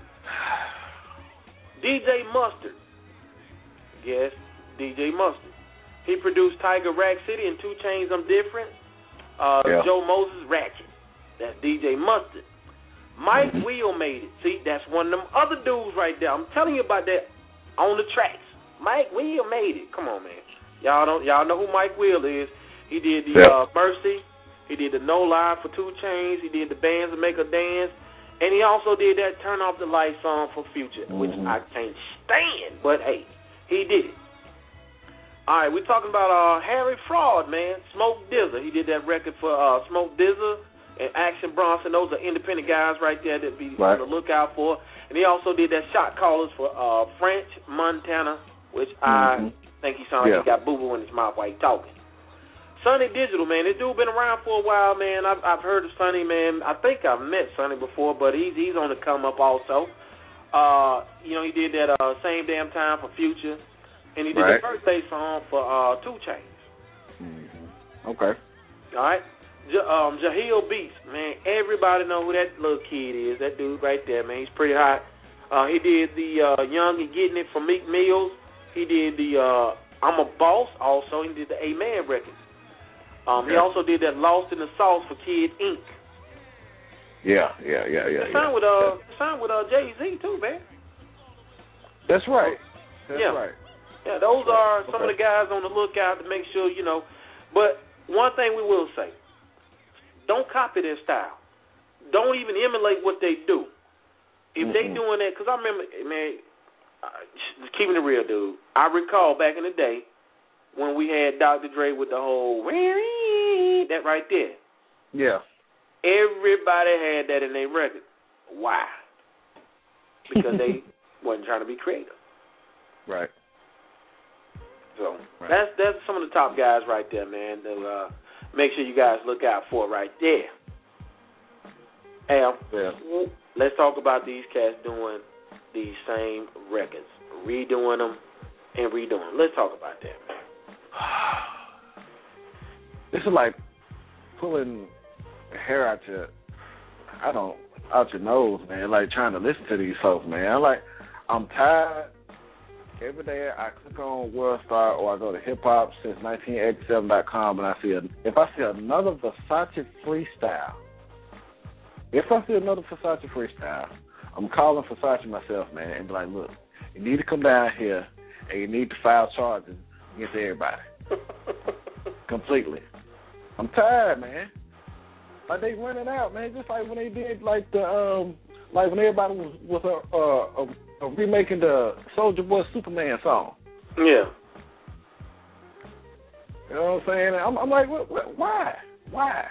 D J Mustard. Yes, D J Mustard. He produced Tiger Rack City and two Chainz I'm Different. Uh, yeah. Joe Moses Ratchet. That's D J Mustard. Mike mm-hmm. Will made it. See, that's one of them other dudes right there. I'm telling you about that on the tracks. Mike Will made it. Come on, man. Y'all don't y'all know who Mike Will is. He did the yeah. uh, Mercy. He did the No Lie for two Chainz. He did the Bands that Make a Dance. And he also did that Turn Off the Lights song for Future, mm-hmm. which I can't stand. But, hey, he did it. All right, we're talking about uh, Harry Fraud, man. Smoke D Z A. He did that record for uh, Smoke D Z A and Action Bronson. Those are independent guys right there that be right. on the lookout for. And he also did that Shot Callers for uh, French Montana, which mm-hmm. I think he sounded yeah. like he got boo-boo in his mouth while he talking. Sonny Digital, man. This dude been around for a while, man. I've, I've heard of Sonny, man. I think I've met Sonny before, but he's he's on the come up also. Uh, you know, he did that uh, Same Damn Time for Future. And he did right. the birthday song for uh, two Chainz. Mm-hmm. Okay. All right. J- um, Jahil Beats, man. Everybody know who that little kid is. That dude right there, man. He's pretty hot. Uh, he did the uh, Young and Getting It for Meek Mills. He did the uh, I'm a Boss also. He did the Amen records. Um, okay. He also did that Lost in the Sauce for Kid Incorporated. Yeah, yeah, yeah, yeah. He signed yeah. with uh, yeah. signed with uh, Jay-Z too, man. That's right. That's yeah. right. Yeah, those are some okay. of the guys on the lookout to make sure, you know. But one thing we will say, don't copy their style. Don't even emulate what they do. If mm-hmm. they doing that, because I remember, man, uh, just keeping it real, dude, I recall back in the day when we had Doctor Dre with the whole, that right there. Yeah. Everybody had that in their record. Why? Because they wasn't trying to be creative. Right. So right. that's that's some of the top guys right there, man. To uh, make sure you guys look out for right there. Al, yeah. let's talk about these cats doing these same records, redoing them and redoing them. Let's talk about that, man. This is like pulling hair out your, I don't, out your nose, man. Like trying to listen to these folks, man. I'm like, I'm tired. Every day I click on WorldStar or I go to hip hop since nineteen eighty-seven dot com and I see a, if I see another Versace freestyle, if I see another Versace freestyle, I'm calling Versace myself, man, and be like, look, you need to come down here and you need to file charges against everybody. Completely. I'm tired, man. Like they running out, man. Just like when they did, like the, um, like when everybody was was uh, uh, uh, remaking the Soulja Boy Superman song. Yeah. You know what I'm saying? I'm, I'm like, what, what, why, why?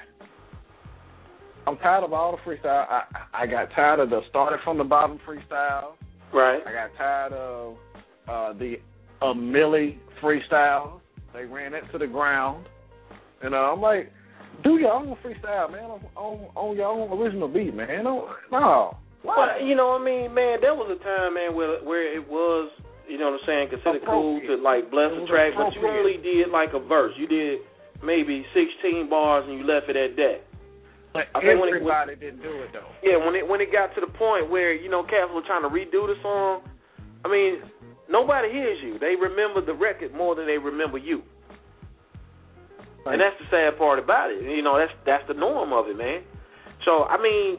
I'm tired of all the freestyle. I I got tired of the started from the bottom freestyle. Right. I got tired of uh, the uh, Millie freestyle. They ran that to the ground. And uh, I'm like, do your own freestyle, man, on, on, on your own original beat, man. No, no. Why? Well, you know what I mean, man, there was a time, man, where where it was, you know what I'm saying, considered cool to, like, bless a track, but you only did, like, a verse. You did maybe sixteen bars and you left it at that. But I think everybody when it, when, didn't do it, though. Yeah, when it when it got to the point where, you know, cats were trying to redo the song, I mean, nobody hears you. They remember the record more than they remember you. Right. And that's the sad part about it. You know, that's that's the norm of it, man. So, I mean,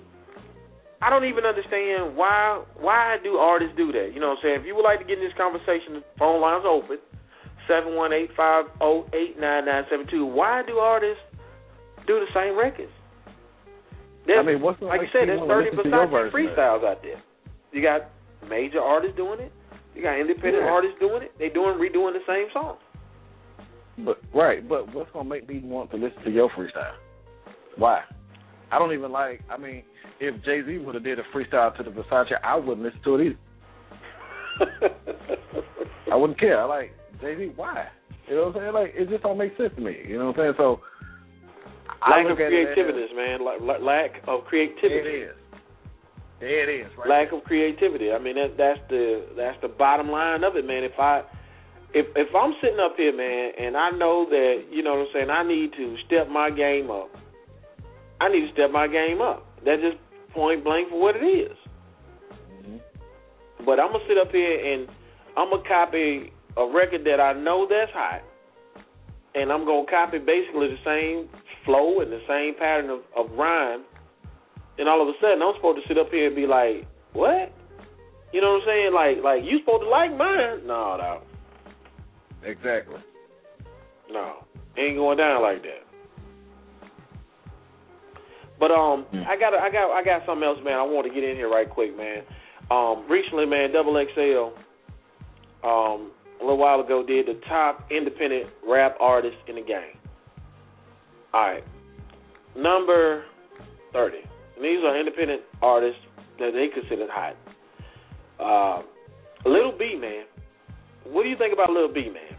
I don't even understand why why do artists do that. You know what I'm saying? If you would like to get in this conversation, the phone line's open, seven one eight, five oh eight, nine nine seven two. Why do artists do the same records? There's, I mean, what's the like you said, there's thirty Versace freestyles out there. You got major artists doing it. You got independent yeah. artists doing it. They doing redoing the same song. But right, but what's gonna make me want to listen to your freestyle? Why? I don't even like. I mean, if Jay-Z would have did a freestyle to the Versace, I wouldn't listen to it either. I wouldn't care. I like Jay-Z. Why? You know what I'm saying? Like, it just don't make sense to me. You know what I'm saying? So. Lack of creativity, man. Lack of creativity. It is. There it is. Right Lack there. of creativity. I mean, that, that's the that's the bottom line of it, man. If I if if I'm sitting up here, man, and I know that, you know what I'm saying, I need to step my game up. I need to step my game up. That's just point blank for what it is. Mm-hmm. But I'm gonna sit up here and I'm gonna copy a record that I know that's hot, and I'm gonna copy basically the same flow and the same pattern of, of rhyme, and all of a sudden I'm supposed to sit up here and be like, what? You know what I'm saying? Like, like you supposed to like mine? No, no. Exactly. No, ain't going down like that. But um, mm. I got, I got, I got something else, man. I want to get in here right quick, man. Um, recently, man, Double X L, um, a little while ago, did the top independent rap artist in the game. All right, number thirty. And these are independent artists that they consider hot. Uh, Lil B, man. What do you think about Lil B, man?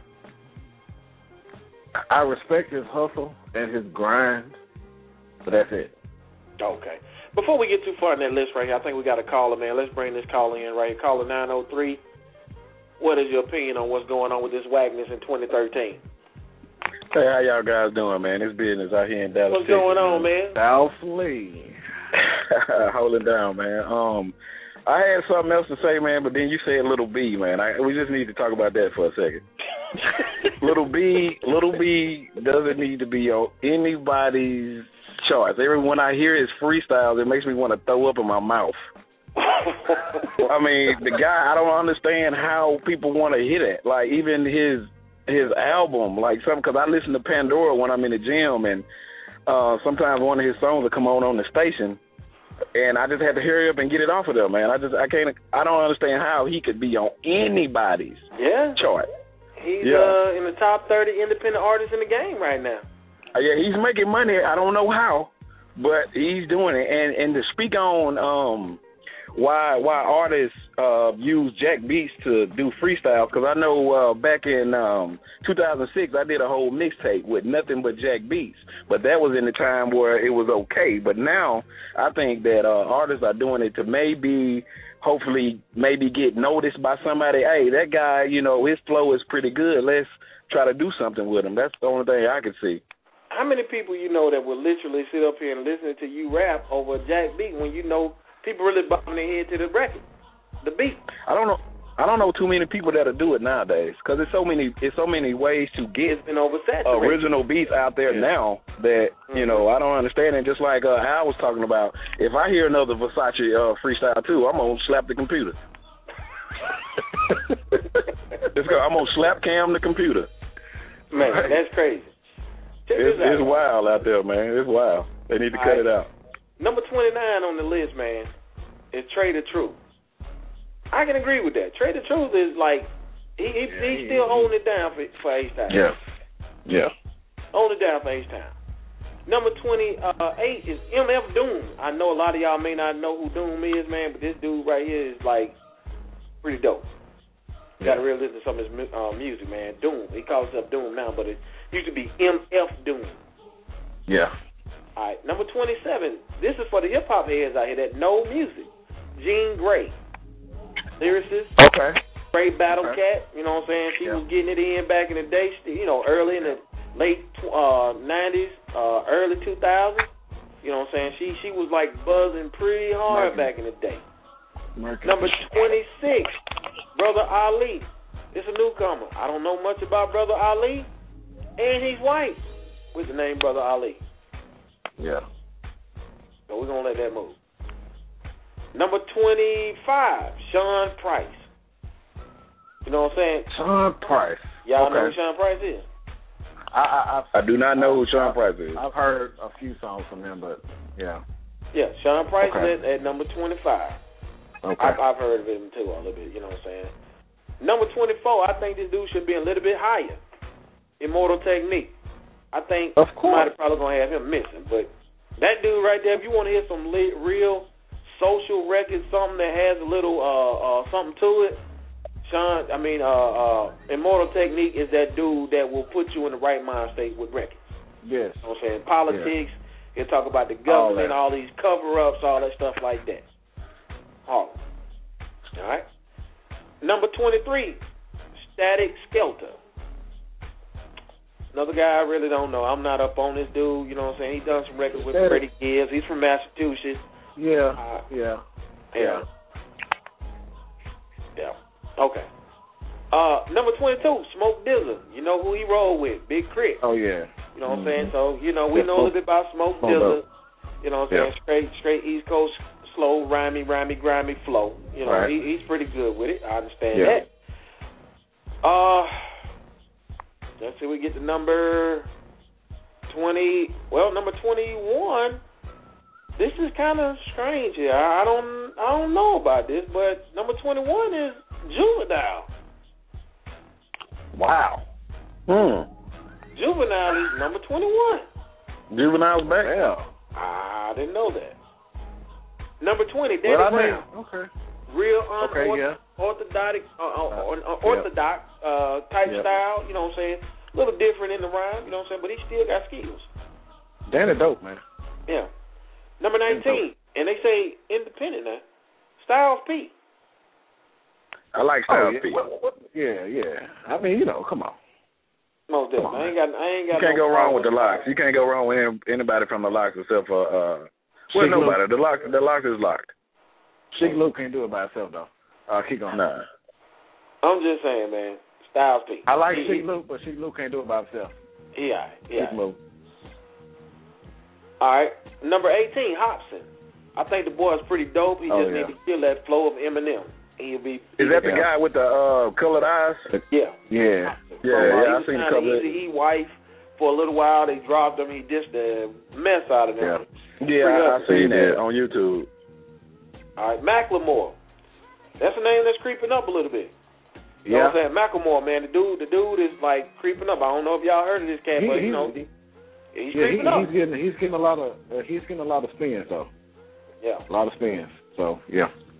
I respect his hustle and his grind, but that's it. Okay. Before we get too far in that list right here, I think we got a caller, man. Let's bring this caller in right here. Caller nine oh three. What is your opinion on what's going on with this Wagness in twenty thirteen? Hey, how y'all guys doing, man? It's business out here in Dallas. What's going on, man? South Lee. Hold it down, man. Um, I had something else to say, man, but then you said Little B, man. I, we just need to talk about that for a second. Little B, Little B doesn't need to be on anybody's charts. Every when I hear his freestyles, it makes me want to throw up in my mouth. I mean, the guy, I don't understand how people want to hit it. Like, even his his album, like something, because I listen to Pandora when I'm in the gym, and uh, sometimes one of his songs will come on on the station, and I just had to hurry up and get it off of there, man. I just, I can't, I don't understand how he could be on anybody's yeah. chart. He's yeah. uh, in the top thirty independent artists in the game right now. Uh, yeah, he's making money. I don't know how, but he's doing it. And and to speak on um, why why artists uh, use jack beats to do freestyles. Because I know uh, back in um, two thousand six, I did a whole mixtape with nothing but jack beats. But that was in the time where it was okay. But now I think that uh, artists are doing it to maybe, hopefully, maybe get noticed by somebody. Hey, that guy, you know, his flow is pretty good. Let's try to do something with him. That's the only thing I can see. How many people you know that will literally sit up here and listen to you rap over a jack beat when you know people really bobbing their head to the record, the beat? I don't know. I don't know too many people that'll do it nowadays because there's so many. It's so many ways to get it's been oversaturated. Original beats out there yeah. now that mm-hmm. you know I don't understand it. Just like uh, Al was talking about, if I hear another Versace uh, freestyle too, I'm gonna slap the computer. Let's go. I'm gonna slap cam the computer. Man, right. That's crazy. It's, it's wild out there, man. It's wild. They need to All cut right. it out. Number twenty-nine on the list, man, is Trey the Truth. I can agree with that. Trey the Truth is like, he, he yeah, he's still he, holding it down for, for H-Town. Yeah. Yeah. Holding it down for H-Town. Number twenty-eight is M F Doom. I know a lot of y'all may not know who Doom is, man, but this dude right here is like pretty dope. You yeah. got to really listen to some of his uh, music, man. Doom. He calls himself Doom now, but it used to be M F Doom. Yeah. All right, number twenty-seven. This is for the hip-hop heads out here that know music. Jean Grae. Lyricist. Okay. Great battle okay. cat. You know what I'm saying? She yeah. was getting it in back in the day, you know, early in the late uh, nineties, uh, early two thousands. You know what I'm saying? She she was like buzzing pretty hard Merkin. back in the day. Merkin. Number twenty-six. Brother Ali. It's a newcomer. I don't know much about Brother Ali. And he's white with the name Brother Ali. Yeah. So we're going to let that move. Number twenty-five, Sean Price. You know what I'm saying? Sean Price. Y'all okay. know who Sean Price is? I I, I, I do not know who Sean I've, Price is. I've heard a few songs from him, but yeah. Yeah, Sean Price okay. is at, at number twenty-five. Okay. I've, I've heard of him too a little bit, you know what I'm saying? Number twenty-four, I think this dude should be a little bit higher. Immortal Technique. I think of course. somebody probably going to have him missing. But that dude right there, if you want to hear some le- real social records, something that has a little uh, uh, something to it, Sean, I mean, uh, uh, Immortal Technique is that dude that will put you in the right mind state with records. Yes. You know what I'm saying? Politics. Yeah. He'll talk about the government, all, all these cover-ups, all that stuff like that. All right. Number twenty-three, Static Skelter. Another guy I really don't know. I'm not up on this dude. You know what I'm saying? He done some records with Freddie Gibbs. He's from Massachusetts. Yeah. Uh, yeah. Yeah. Yeah. Okay. Uh, number twenty-two, Smoke Dizza. You know who he rolled with? Big Crit. Oh, yeah. You know what mm-hmm. I'm saying? So, you know, we yeah, know a little bit about Smoke oh, Dizza. no. You know what I'm saying? Yeah. Straight, straight East Coast, slow, rhymey, rhymey, grimy flow. You know, right. he, he's pretty good with it. I understand yeah. that. Uh, let's see, we get to number twenty. Well, number twenty-one. This is kind of strange here. I don't, I don't know about this, but number twenty-one is Juvenile. Wow. Hmm. Juvenile is number twenty-one. Juvenile's back? Yeah. I didn't know that. Number twenty, Danny well, I Brown. mean, okay. Real okay, unorthodox, yeah. orthodox, uh, uh, uh, uh, orthodox uh, type yep. style. You know what I'm saying? A little different in the rhyme. You know what I'm saying? But he still got skills. Danny dope, man. Yeah. Number nineteen, and they say independent now. Styles P. I like Styles oh, yeah. P. What, what, yeah, yeah. I mean, you know, come on. Most definitely. I ain't got. I ain't got. You can't no go wrong with with the Locks. You can't go wrong with any, anybody from the Locks except for uh. Well, nobody. The Locks. The Locks is locked. Chick Luke can't do it by herself though. Uh, keep going. Nah. I'm just saying, man. Styles P. I like he, Chick Luke, but Chick Luke can't do it by himself. Yeah, yeah. Chick Luke. All right. Number eighteen, Hopsin. I think the boy is pretty dope. He oh, just yeah. need to kill that flow of Eminem. He'll be. Is that the yeah. guy with the uh, colored eyes? Yeah. Yeah. Yeah, yeah. I seen a couple. Easy E wife for a little while. They dropped him. He just the mess out of them. Yeah, yeah I, I seen that on YouTube. All right, Macklemore. That's a name that's creeping up a little bit. You yeah. know what I'm saying? Macklemore, man. The dude, the dude is like creeping up. I don't know if y'all heard of this cat, he, but you know, he, he's yeah, creeping he, up. He's getting, he's getting a lot of, uh, he's getting a lot of spins though. Yeah. A lot of spins. So yeah.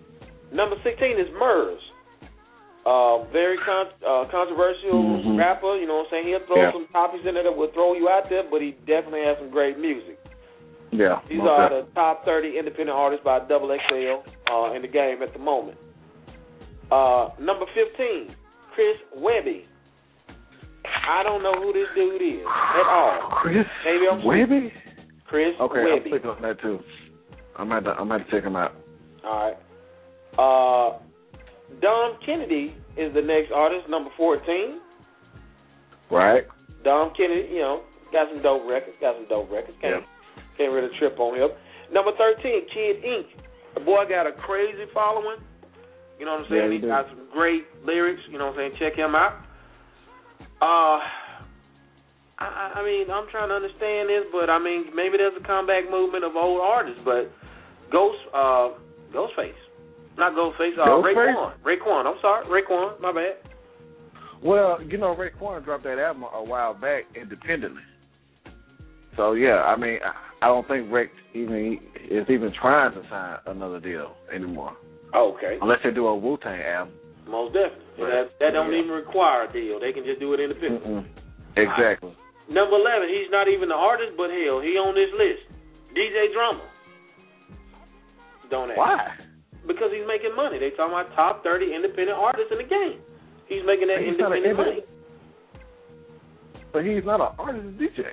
Number sixteen is Murs. Uh, very con- uh, controversial mm-hmm. rapper, you know what I'm saying? He'll throw yeah. some topics in there that will throw you out there, but he definitely has some great music. Yeah. These okay. are the top thirty independent artists by Double X L uh, in the game at the moment. Uh, number fifteen, Chris Webby. I don't know who this dude is at all. Chris Maybe I'm Webby? Chris okay, Webby. I'm clicking on that too. I'm going to I'm to check him out. All right. Uh, Dom Kennedy is the next artist, number fourteen. Right. Dom Kennedy, you know, got some dope records, got some dope records. Can't, yeah. can't really trip on him. Number thirteen, Kid Ink. The boy got a crazy following. You know what I'm saying? Yeah, he he got some great lyrics. You know what I'm saying? Check him out. Uh, I, I mean, I'm trying to understand this, but I mean, maybe there's a comeback movement of old artists, but Ghost, uh, Ghostface. Not Ghostface, uh, Raekwon. Raekwon, I'm sorry. Raekwon, my bad. Well, you know, Raekwon dropped that album a while back independently. So, yeah, I mean, I don't think Raekwon even is even trying to sign another deal anymore. Oh, okay. Unless they do a Wu-Tang album. Most definitely. Right. That, that don't yeah. even require a deal. They can just do it independently. Mm-mm. Exactly. Right. Number eleven, he's not even the artist, but hell, he on this list. D J Drummer. Don't ask. Why? Because he's making money. They talking about top thirty independent artists in the game. He's making that he's independent money. But he's not an artist, D J.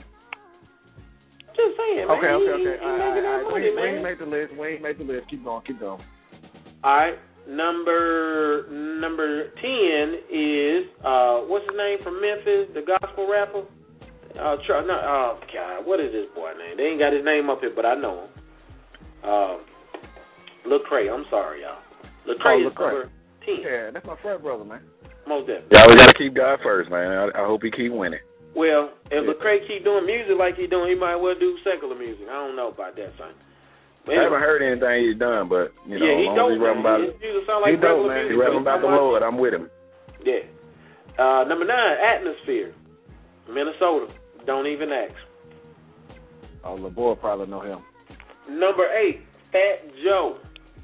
Just saying, man. Okay, okay, okay. He, he's all making right, that all right. money, we, man. We ain't made the list. We ain't made the list. Keep going, keep going. All right. Number number ten is uh, what's his name from Memphis, the gospel rapper. Uh, tr- no, oh God, what is this boy name? They ain't got his name up here, but I know him. Um, Lecrae, I'm sorry, y'all. Lecrae oh, is number ten. Yeah, that's my frat brother, man. Most definitely. Yeah, we got to keep God first, man. I, I hope he keep winning. Well, if yeah. Lecrae keep doing music like he doing, he might well do secular music. I don't know about that, son. But I haven't heard anything he's done, but, you know, yeah, he as long as he's rapping about, his music sound like he dope, man. He's rapping about the Lord. I'm with him. Yeah. Uh, number nine, Atmosphere, Minnesota. Don't even ask. Oh, the boy probably know him. Number eight, Fat Joe.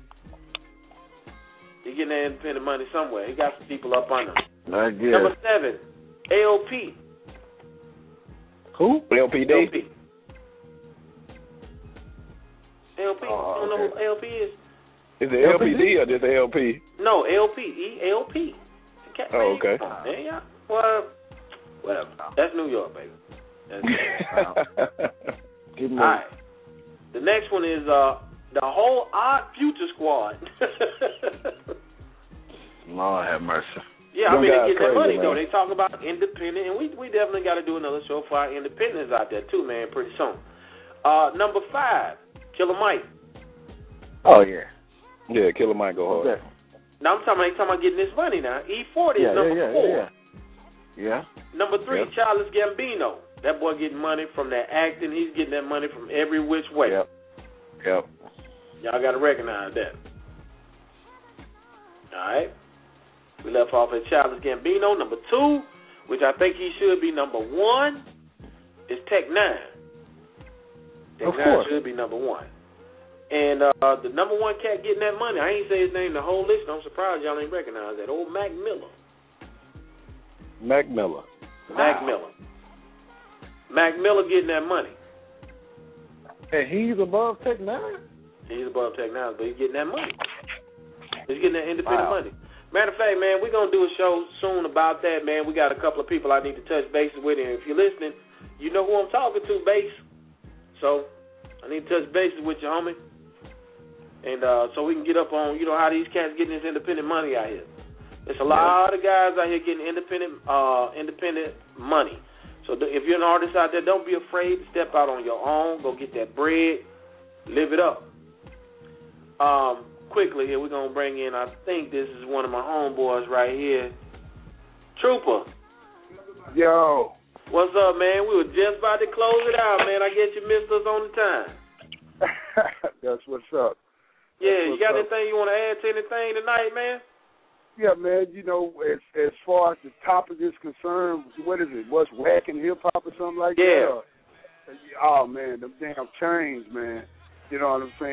He getting that independent money somewhere. He got some people up on him. I guess. Number seven, L P. Who? L P D? L P. L P. Oh, you don't know who L P is? Is it L P D or just L P? No, L P. E L P. Okay, oh, okay. Man, man, yeah. Well, whatever. That's New York, baby. That's All right. The next one is uh, the whole Odd Future Squad. Lord have mercy. Yeah, I mean, they get that crazy, money, man. though. They talk about independent, and we we definitely got to do another show for our independents out there, too, man, pretty soon. Uh, number five, Killer Mike. Oh, yeah. Yeah, Killer Mike go hard. Okay. Now, I'm talking about, talking about getting this money now. E forty yeah, is number yeah, yeah, four. Yeah, yeah. Number three, yep. Childish Gambino. That boy getting money from that acting. He's getting that money from every which way. Yep. Yep. Y'all got to recognize that. All right. We left off at Childish Gambino. Number two, which I think he should be number one, is Tech Nine. Tech of Nine course. should be number one. And uh, the number one cat getting that money, I ain't say his name the whole list. I'm surprised y'all ain't recognize that. Old Mac Miller. Mac Miller. Mac Wow. Miller. Mac Miller getting that money. And he's above Tech Nine? He's above Tech Nine, but he's getting that money. He's getting that independent Wow. money. Matter of fact, man, we're going to do a show soon about that, man. We got a couple of people I need to touch bases with, and if you're listening, you know who I'm talking to, Base. So I need to touch bases with you, homie. And uh, so we can get up on, you know, how these cats getting this independent money out here. There's a lot yeah. of guys out here getting independent uh, independent money. So if you're an artist out there, don't be afraid to step out on your own. Go get that bread. Live it up. Um, quickly here, we're going to bring in, I think this is one of my homeboys right here. Trooper. Yo. What's up, man? We were just about to close it out, man. I guess you missed us on the time. That's what's up. Yeah, That's you got what's anything you want to add to anything tonight, man? Yeah, man, you know, as as far as the topic is concerned, what is it? What's whacking hip-hop or something like yeah. that? Yeah. Oh, man, them damn chains, man. You know what I'm saying?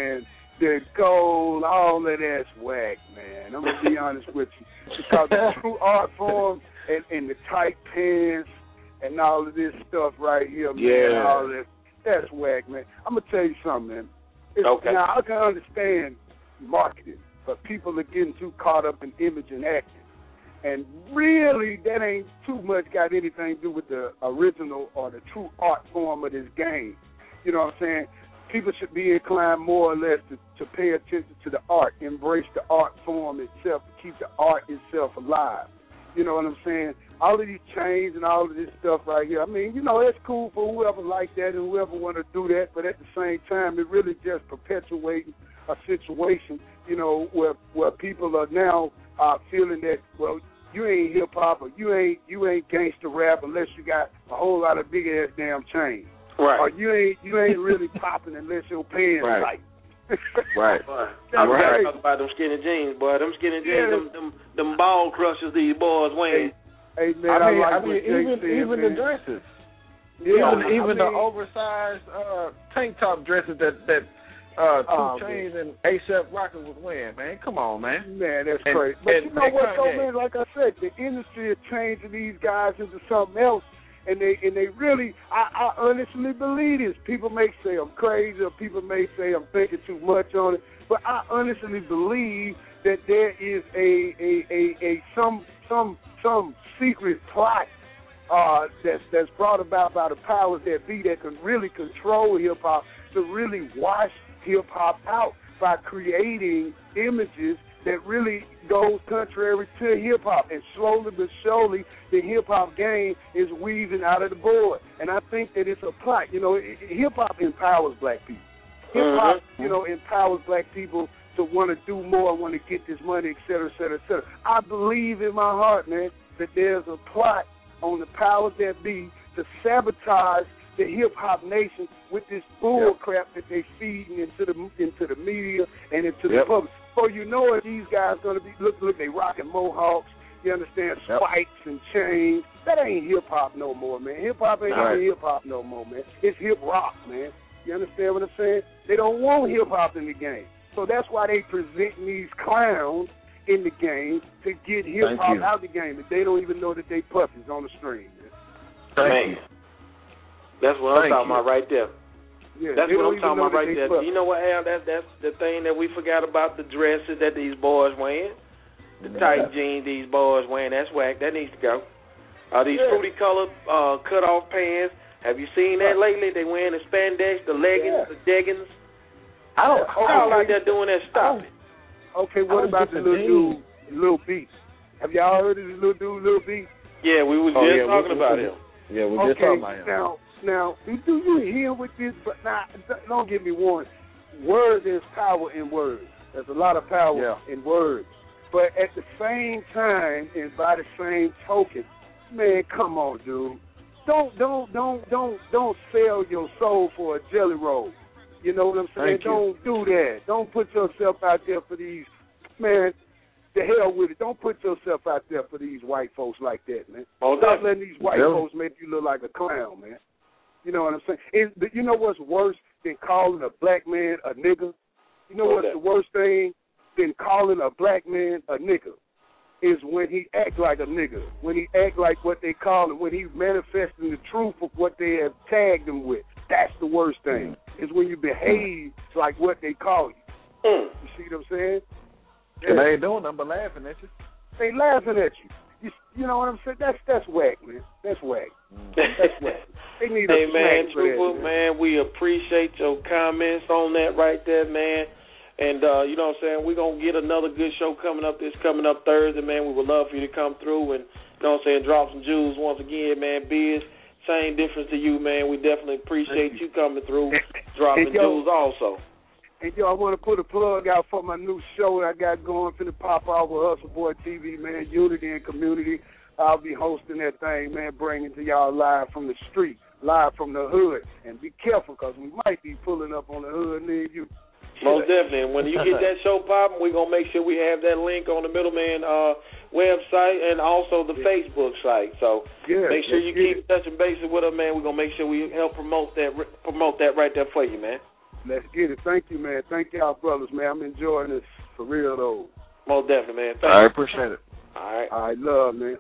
the gold, all of that's whack, man. I'm gonna be honest with you, because the true art form and, and the tight pants and all of this stuff right here, man, Yeah. all of that, that's whack, man. I'm gonna tell you something, man. It's, Okay. Now I can understand marketing, but people are getting too caught up in image and acting. And really, that ain't too much got anything to do with the original or the true art form of this game. You know what I'm saying? People should be inclined more or less to, to pay attention to the art, embrace the art form itself, to keep the art itself alive. You know what I'm saying? All of these chains and all of this stuff right here, I mean, you know, it's cool for whoever like that and whoever want to do that, but at the same time, it really just perpetuating a situation, you know, where where people are now uh, feeling that, well, you ain't hip hop or you ain't you ain't gangster rap unless you got a whole lot of big ass damn chains. Right. Or you ain't you ain't really popping unless your pants Right. tight. Right. Boy, That's I was right. talking about them skinny jeans, boy. Them skinny jeans, Yeah. them, them them ball crushers these boys wearing. Hey man, I mean, like I what mean, Jay even said, even man. the dresses, Yeah, even even I the mean, oversized uh, tank top dresses that that uh, Two Oh, Chainz and A$AP Rocky was wearing. Man, come on, man. Man, that's And- crazy. But and- you know and what, though, Kanye. man? Like I said, the industry is changing these guys into something else, and they and they really, I, I honestly believe this. People may say I'm crazy, or people may say I'm thinking too much on it, but I honestly believe that there is a a a, a some some some secret plot uh, that's that's brought about by the powers that be that can really control hip hop, to really wash hip hop out by creating images that really goes contrary to hip hop, and slowly but surely the hip hop game is weaving out of the board. And I think that it's a plot. You know, hip hop empowers black people. Hip hop, Mm-hmm. you know, empowers black people to want to do more, want to get this money, et cetera, et cetera, et cetera. I believe in my heart, man, that there's a plot on the powers that be to sabotage the hip hop nation with this bull Yep. crap that they feeding into the into the media and into Yep. the public. So you know it, these guys gonna be look look they rocking mohawks, you understand, Yep. spikes and chains. That ain't hip hop no more, man. Hip hop ain't Right. even hip hop no more, man. It's hip rock, man. You understand what I'm saying? They don't want hip hop in the game. So that's why they presenting these clowns in the game to get hip Thank hop you. out the game, and they don't even know that they puppies on the string, man. Thank Man. you. That's what I'm Thank talking you. about right there. Yeah, That's they what don't I'm even talking know about that right they there. puppies. You know what, Al? That's that's the thing that we forgot about, the dresses that these boys wearing, the tight jeans these boys wearing. That's whack. That needs to go. Uh, these Yeah. fruity colored uh, cut off pants. Have you seen that lately? They wearing the spandex, the leggings, Yeah. the deggings. I don't. Oh, Y'all okay. out there doing that? Stop it. Okay, I what don't about get the the little jeans. dude, Lil B? Have y'all heard of this little dude, Lil B? Yeah, we was Oh, just yeah, we- talking we- about we- him. Yeah, we Okay, just talking about him. now, now, do, do you hear with this? But now, don't get me wrong. Words, there's power in words. There's a lot of power Yeah. in words. But at the same time, and by the same token, man, come on, dude. Don't, don't, don't, don't, don't sell your soul for a jelly roll. You know what I'm saying? Thank you. Don't do that. Don't put yourself out there for these, man. The hell with it. Don't put yourself out there for these white folks like that, man. Oh, Stop definitely. letting these white Yeah. folks make you look like a clown, man. You know what I'm saying? Is, you know what's worse than calling a black man a nigga? You know What's what's that? the worst thing than calling a black man a nigga? Is when he act like a nigga, when he act like what they call him, when he's manifesting the truth of what they have tagged him with. That's the worst thing, is when you behave like what they call you. Mm. You see what I'm saying? And they ain't doing nothing but laughing at you. They laughing at you. You, you know what I'm saying? That's that's whack, man. That's whack. That's whack. They need a Hey, man, smack for that, Trooper, man, we appreciate your comments on that right there, man. And, uh, you know what I'm saying, we're going to get another good show coming up this coming up Thursday, man. We would love for you to come through and, you know what I'm saying, drop some jewels once again, man. Biz, same difference to you, man. We definitely appreciate you coming through, dropping And yo- jewels also. And yo, I want to put a plug out for my new show I got going, finna pop off with Hustle Boy T V, man, Unity and Community. I'll be hosting that thing, man, bringing to y'all live from the street, live from the hood. And be careful, because we might be pulling up on the hood near you. Most definitely. And when you get that show popping, we're going to make sure we have that link on the Middleman uh, website and also the Yeah. Facebook site. So Yeah, make sure let's you get keep it. touching bases with us, man. We're going to make sure we help promote that promote that right there for you, man. Let's get it. Thank you, man. Thank y'all, brothers, man. I'm enjoying this for real, though. Most definitely, man. Thank I you. appreciate it. All right. All right, love, man.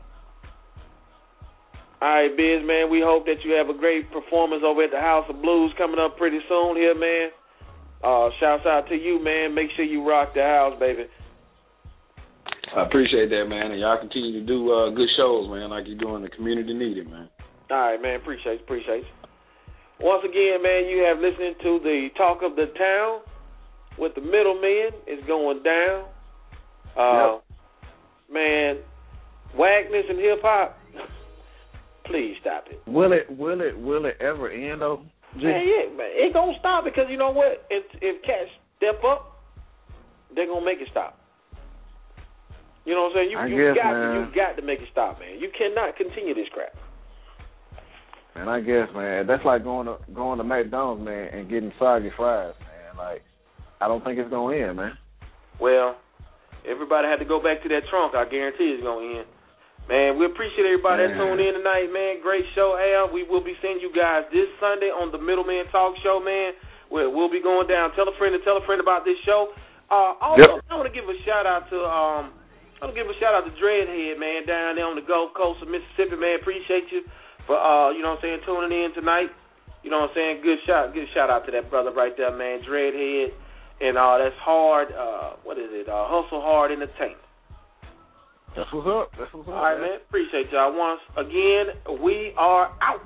All right, Biz, man, we hope that you have a great performance over at the House of Blues coming up pretty soon here, man. Uh, shouts out to you, man. Make sure you rock the house, baby. I appreciate that, man, and y'all continue to do uh, good shows, man, like you're doing. The community needed, man. All right, man. Appreciate you. Appreciate you. Once again, man, you have listened to the Talk of the Town with the Middlemen. It's going down. Uh, yep. Man, wagness and hip-hop, please stop it. Will it? Will it? Will it ever end though? G? Man, yeah, man, it gonna stop because you know what? If if cats step up, they're gonna make it stop. You know what I'm saying? You I you guess, got man. to, you got to make it stop, man. You cannot continue this crap. And I guess, man, that's like going to going to McDonald's, man, and getting soggy fries, man. Like, I don't think it's gonna end, man. Well, everybody had to go back to that trunk. I guarantee it's gonna end. Man, we appreciate everybody that tuned in tonight, man. Great show, Al. We will be seeing you guys this Sunday on the Middleman Talk Show, man. Where we'll be going down. Tell a friend to tell a friend about this show. Uh, also, yep. I want to give a shout out to um, I want to give a shout out to Dreadhead, man, down there on the Gulf Coast of Mississippi, man. Appreciate you for uh, you know what I'm saying, tuning in tonight. You know what I'm saying? Good shout, good shout out to that brother right there, man, Dreadhead, and uh, that's hard. Uh, what is it? Uh, Hustle Hard Entertainment. That's what's up. That's what's up. All right, man. Appreciate y'all. Once again, we are out.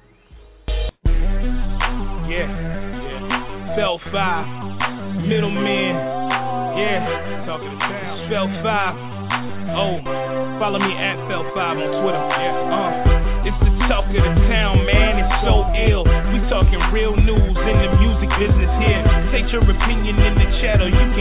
Yeah, yeah. Fell five, Middleman. Yeah, talking to town. Fell five. Oh, follow me at Fell five on Twitter. Yeah, uh. It's the talk of the town, man. It's so ill. We talking real news in the music business here. Take your opinion in the chat or you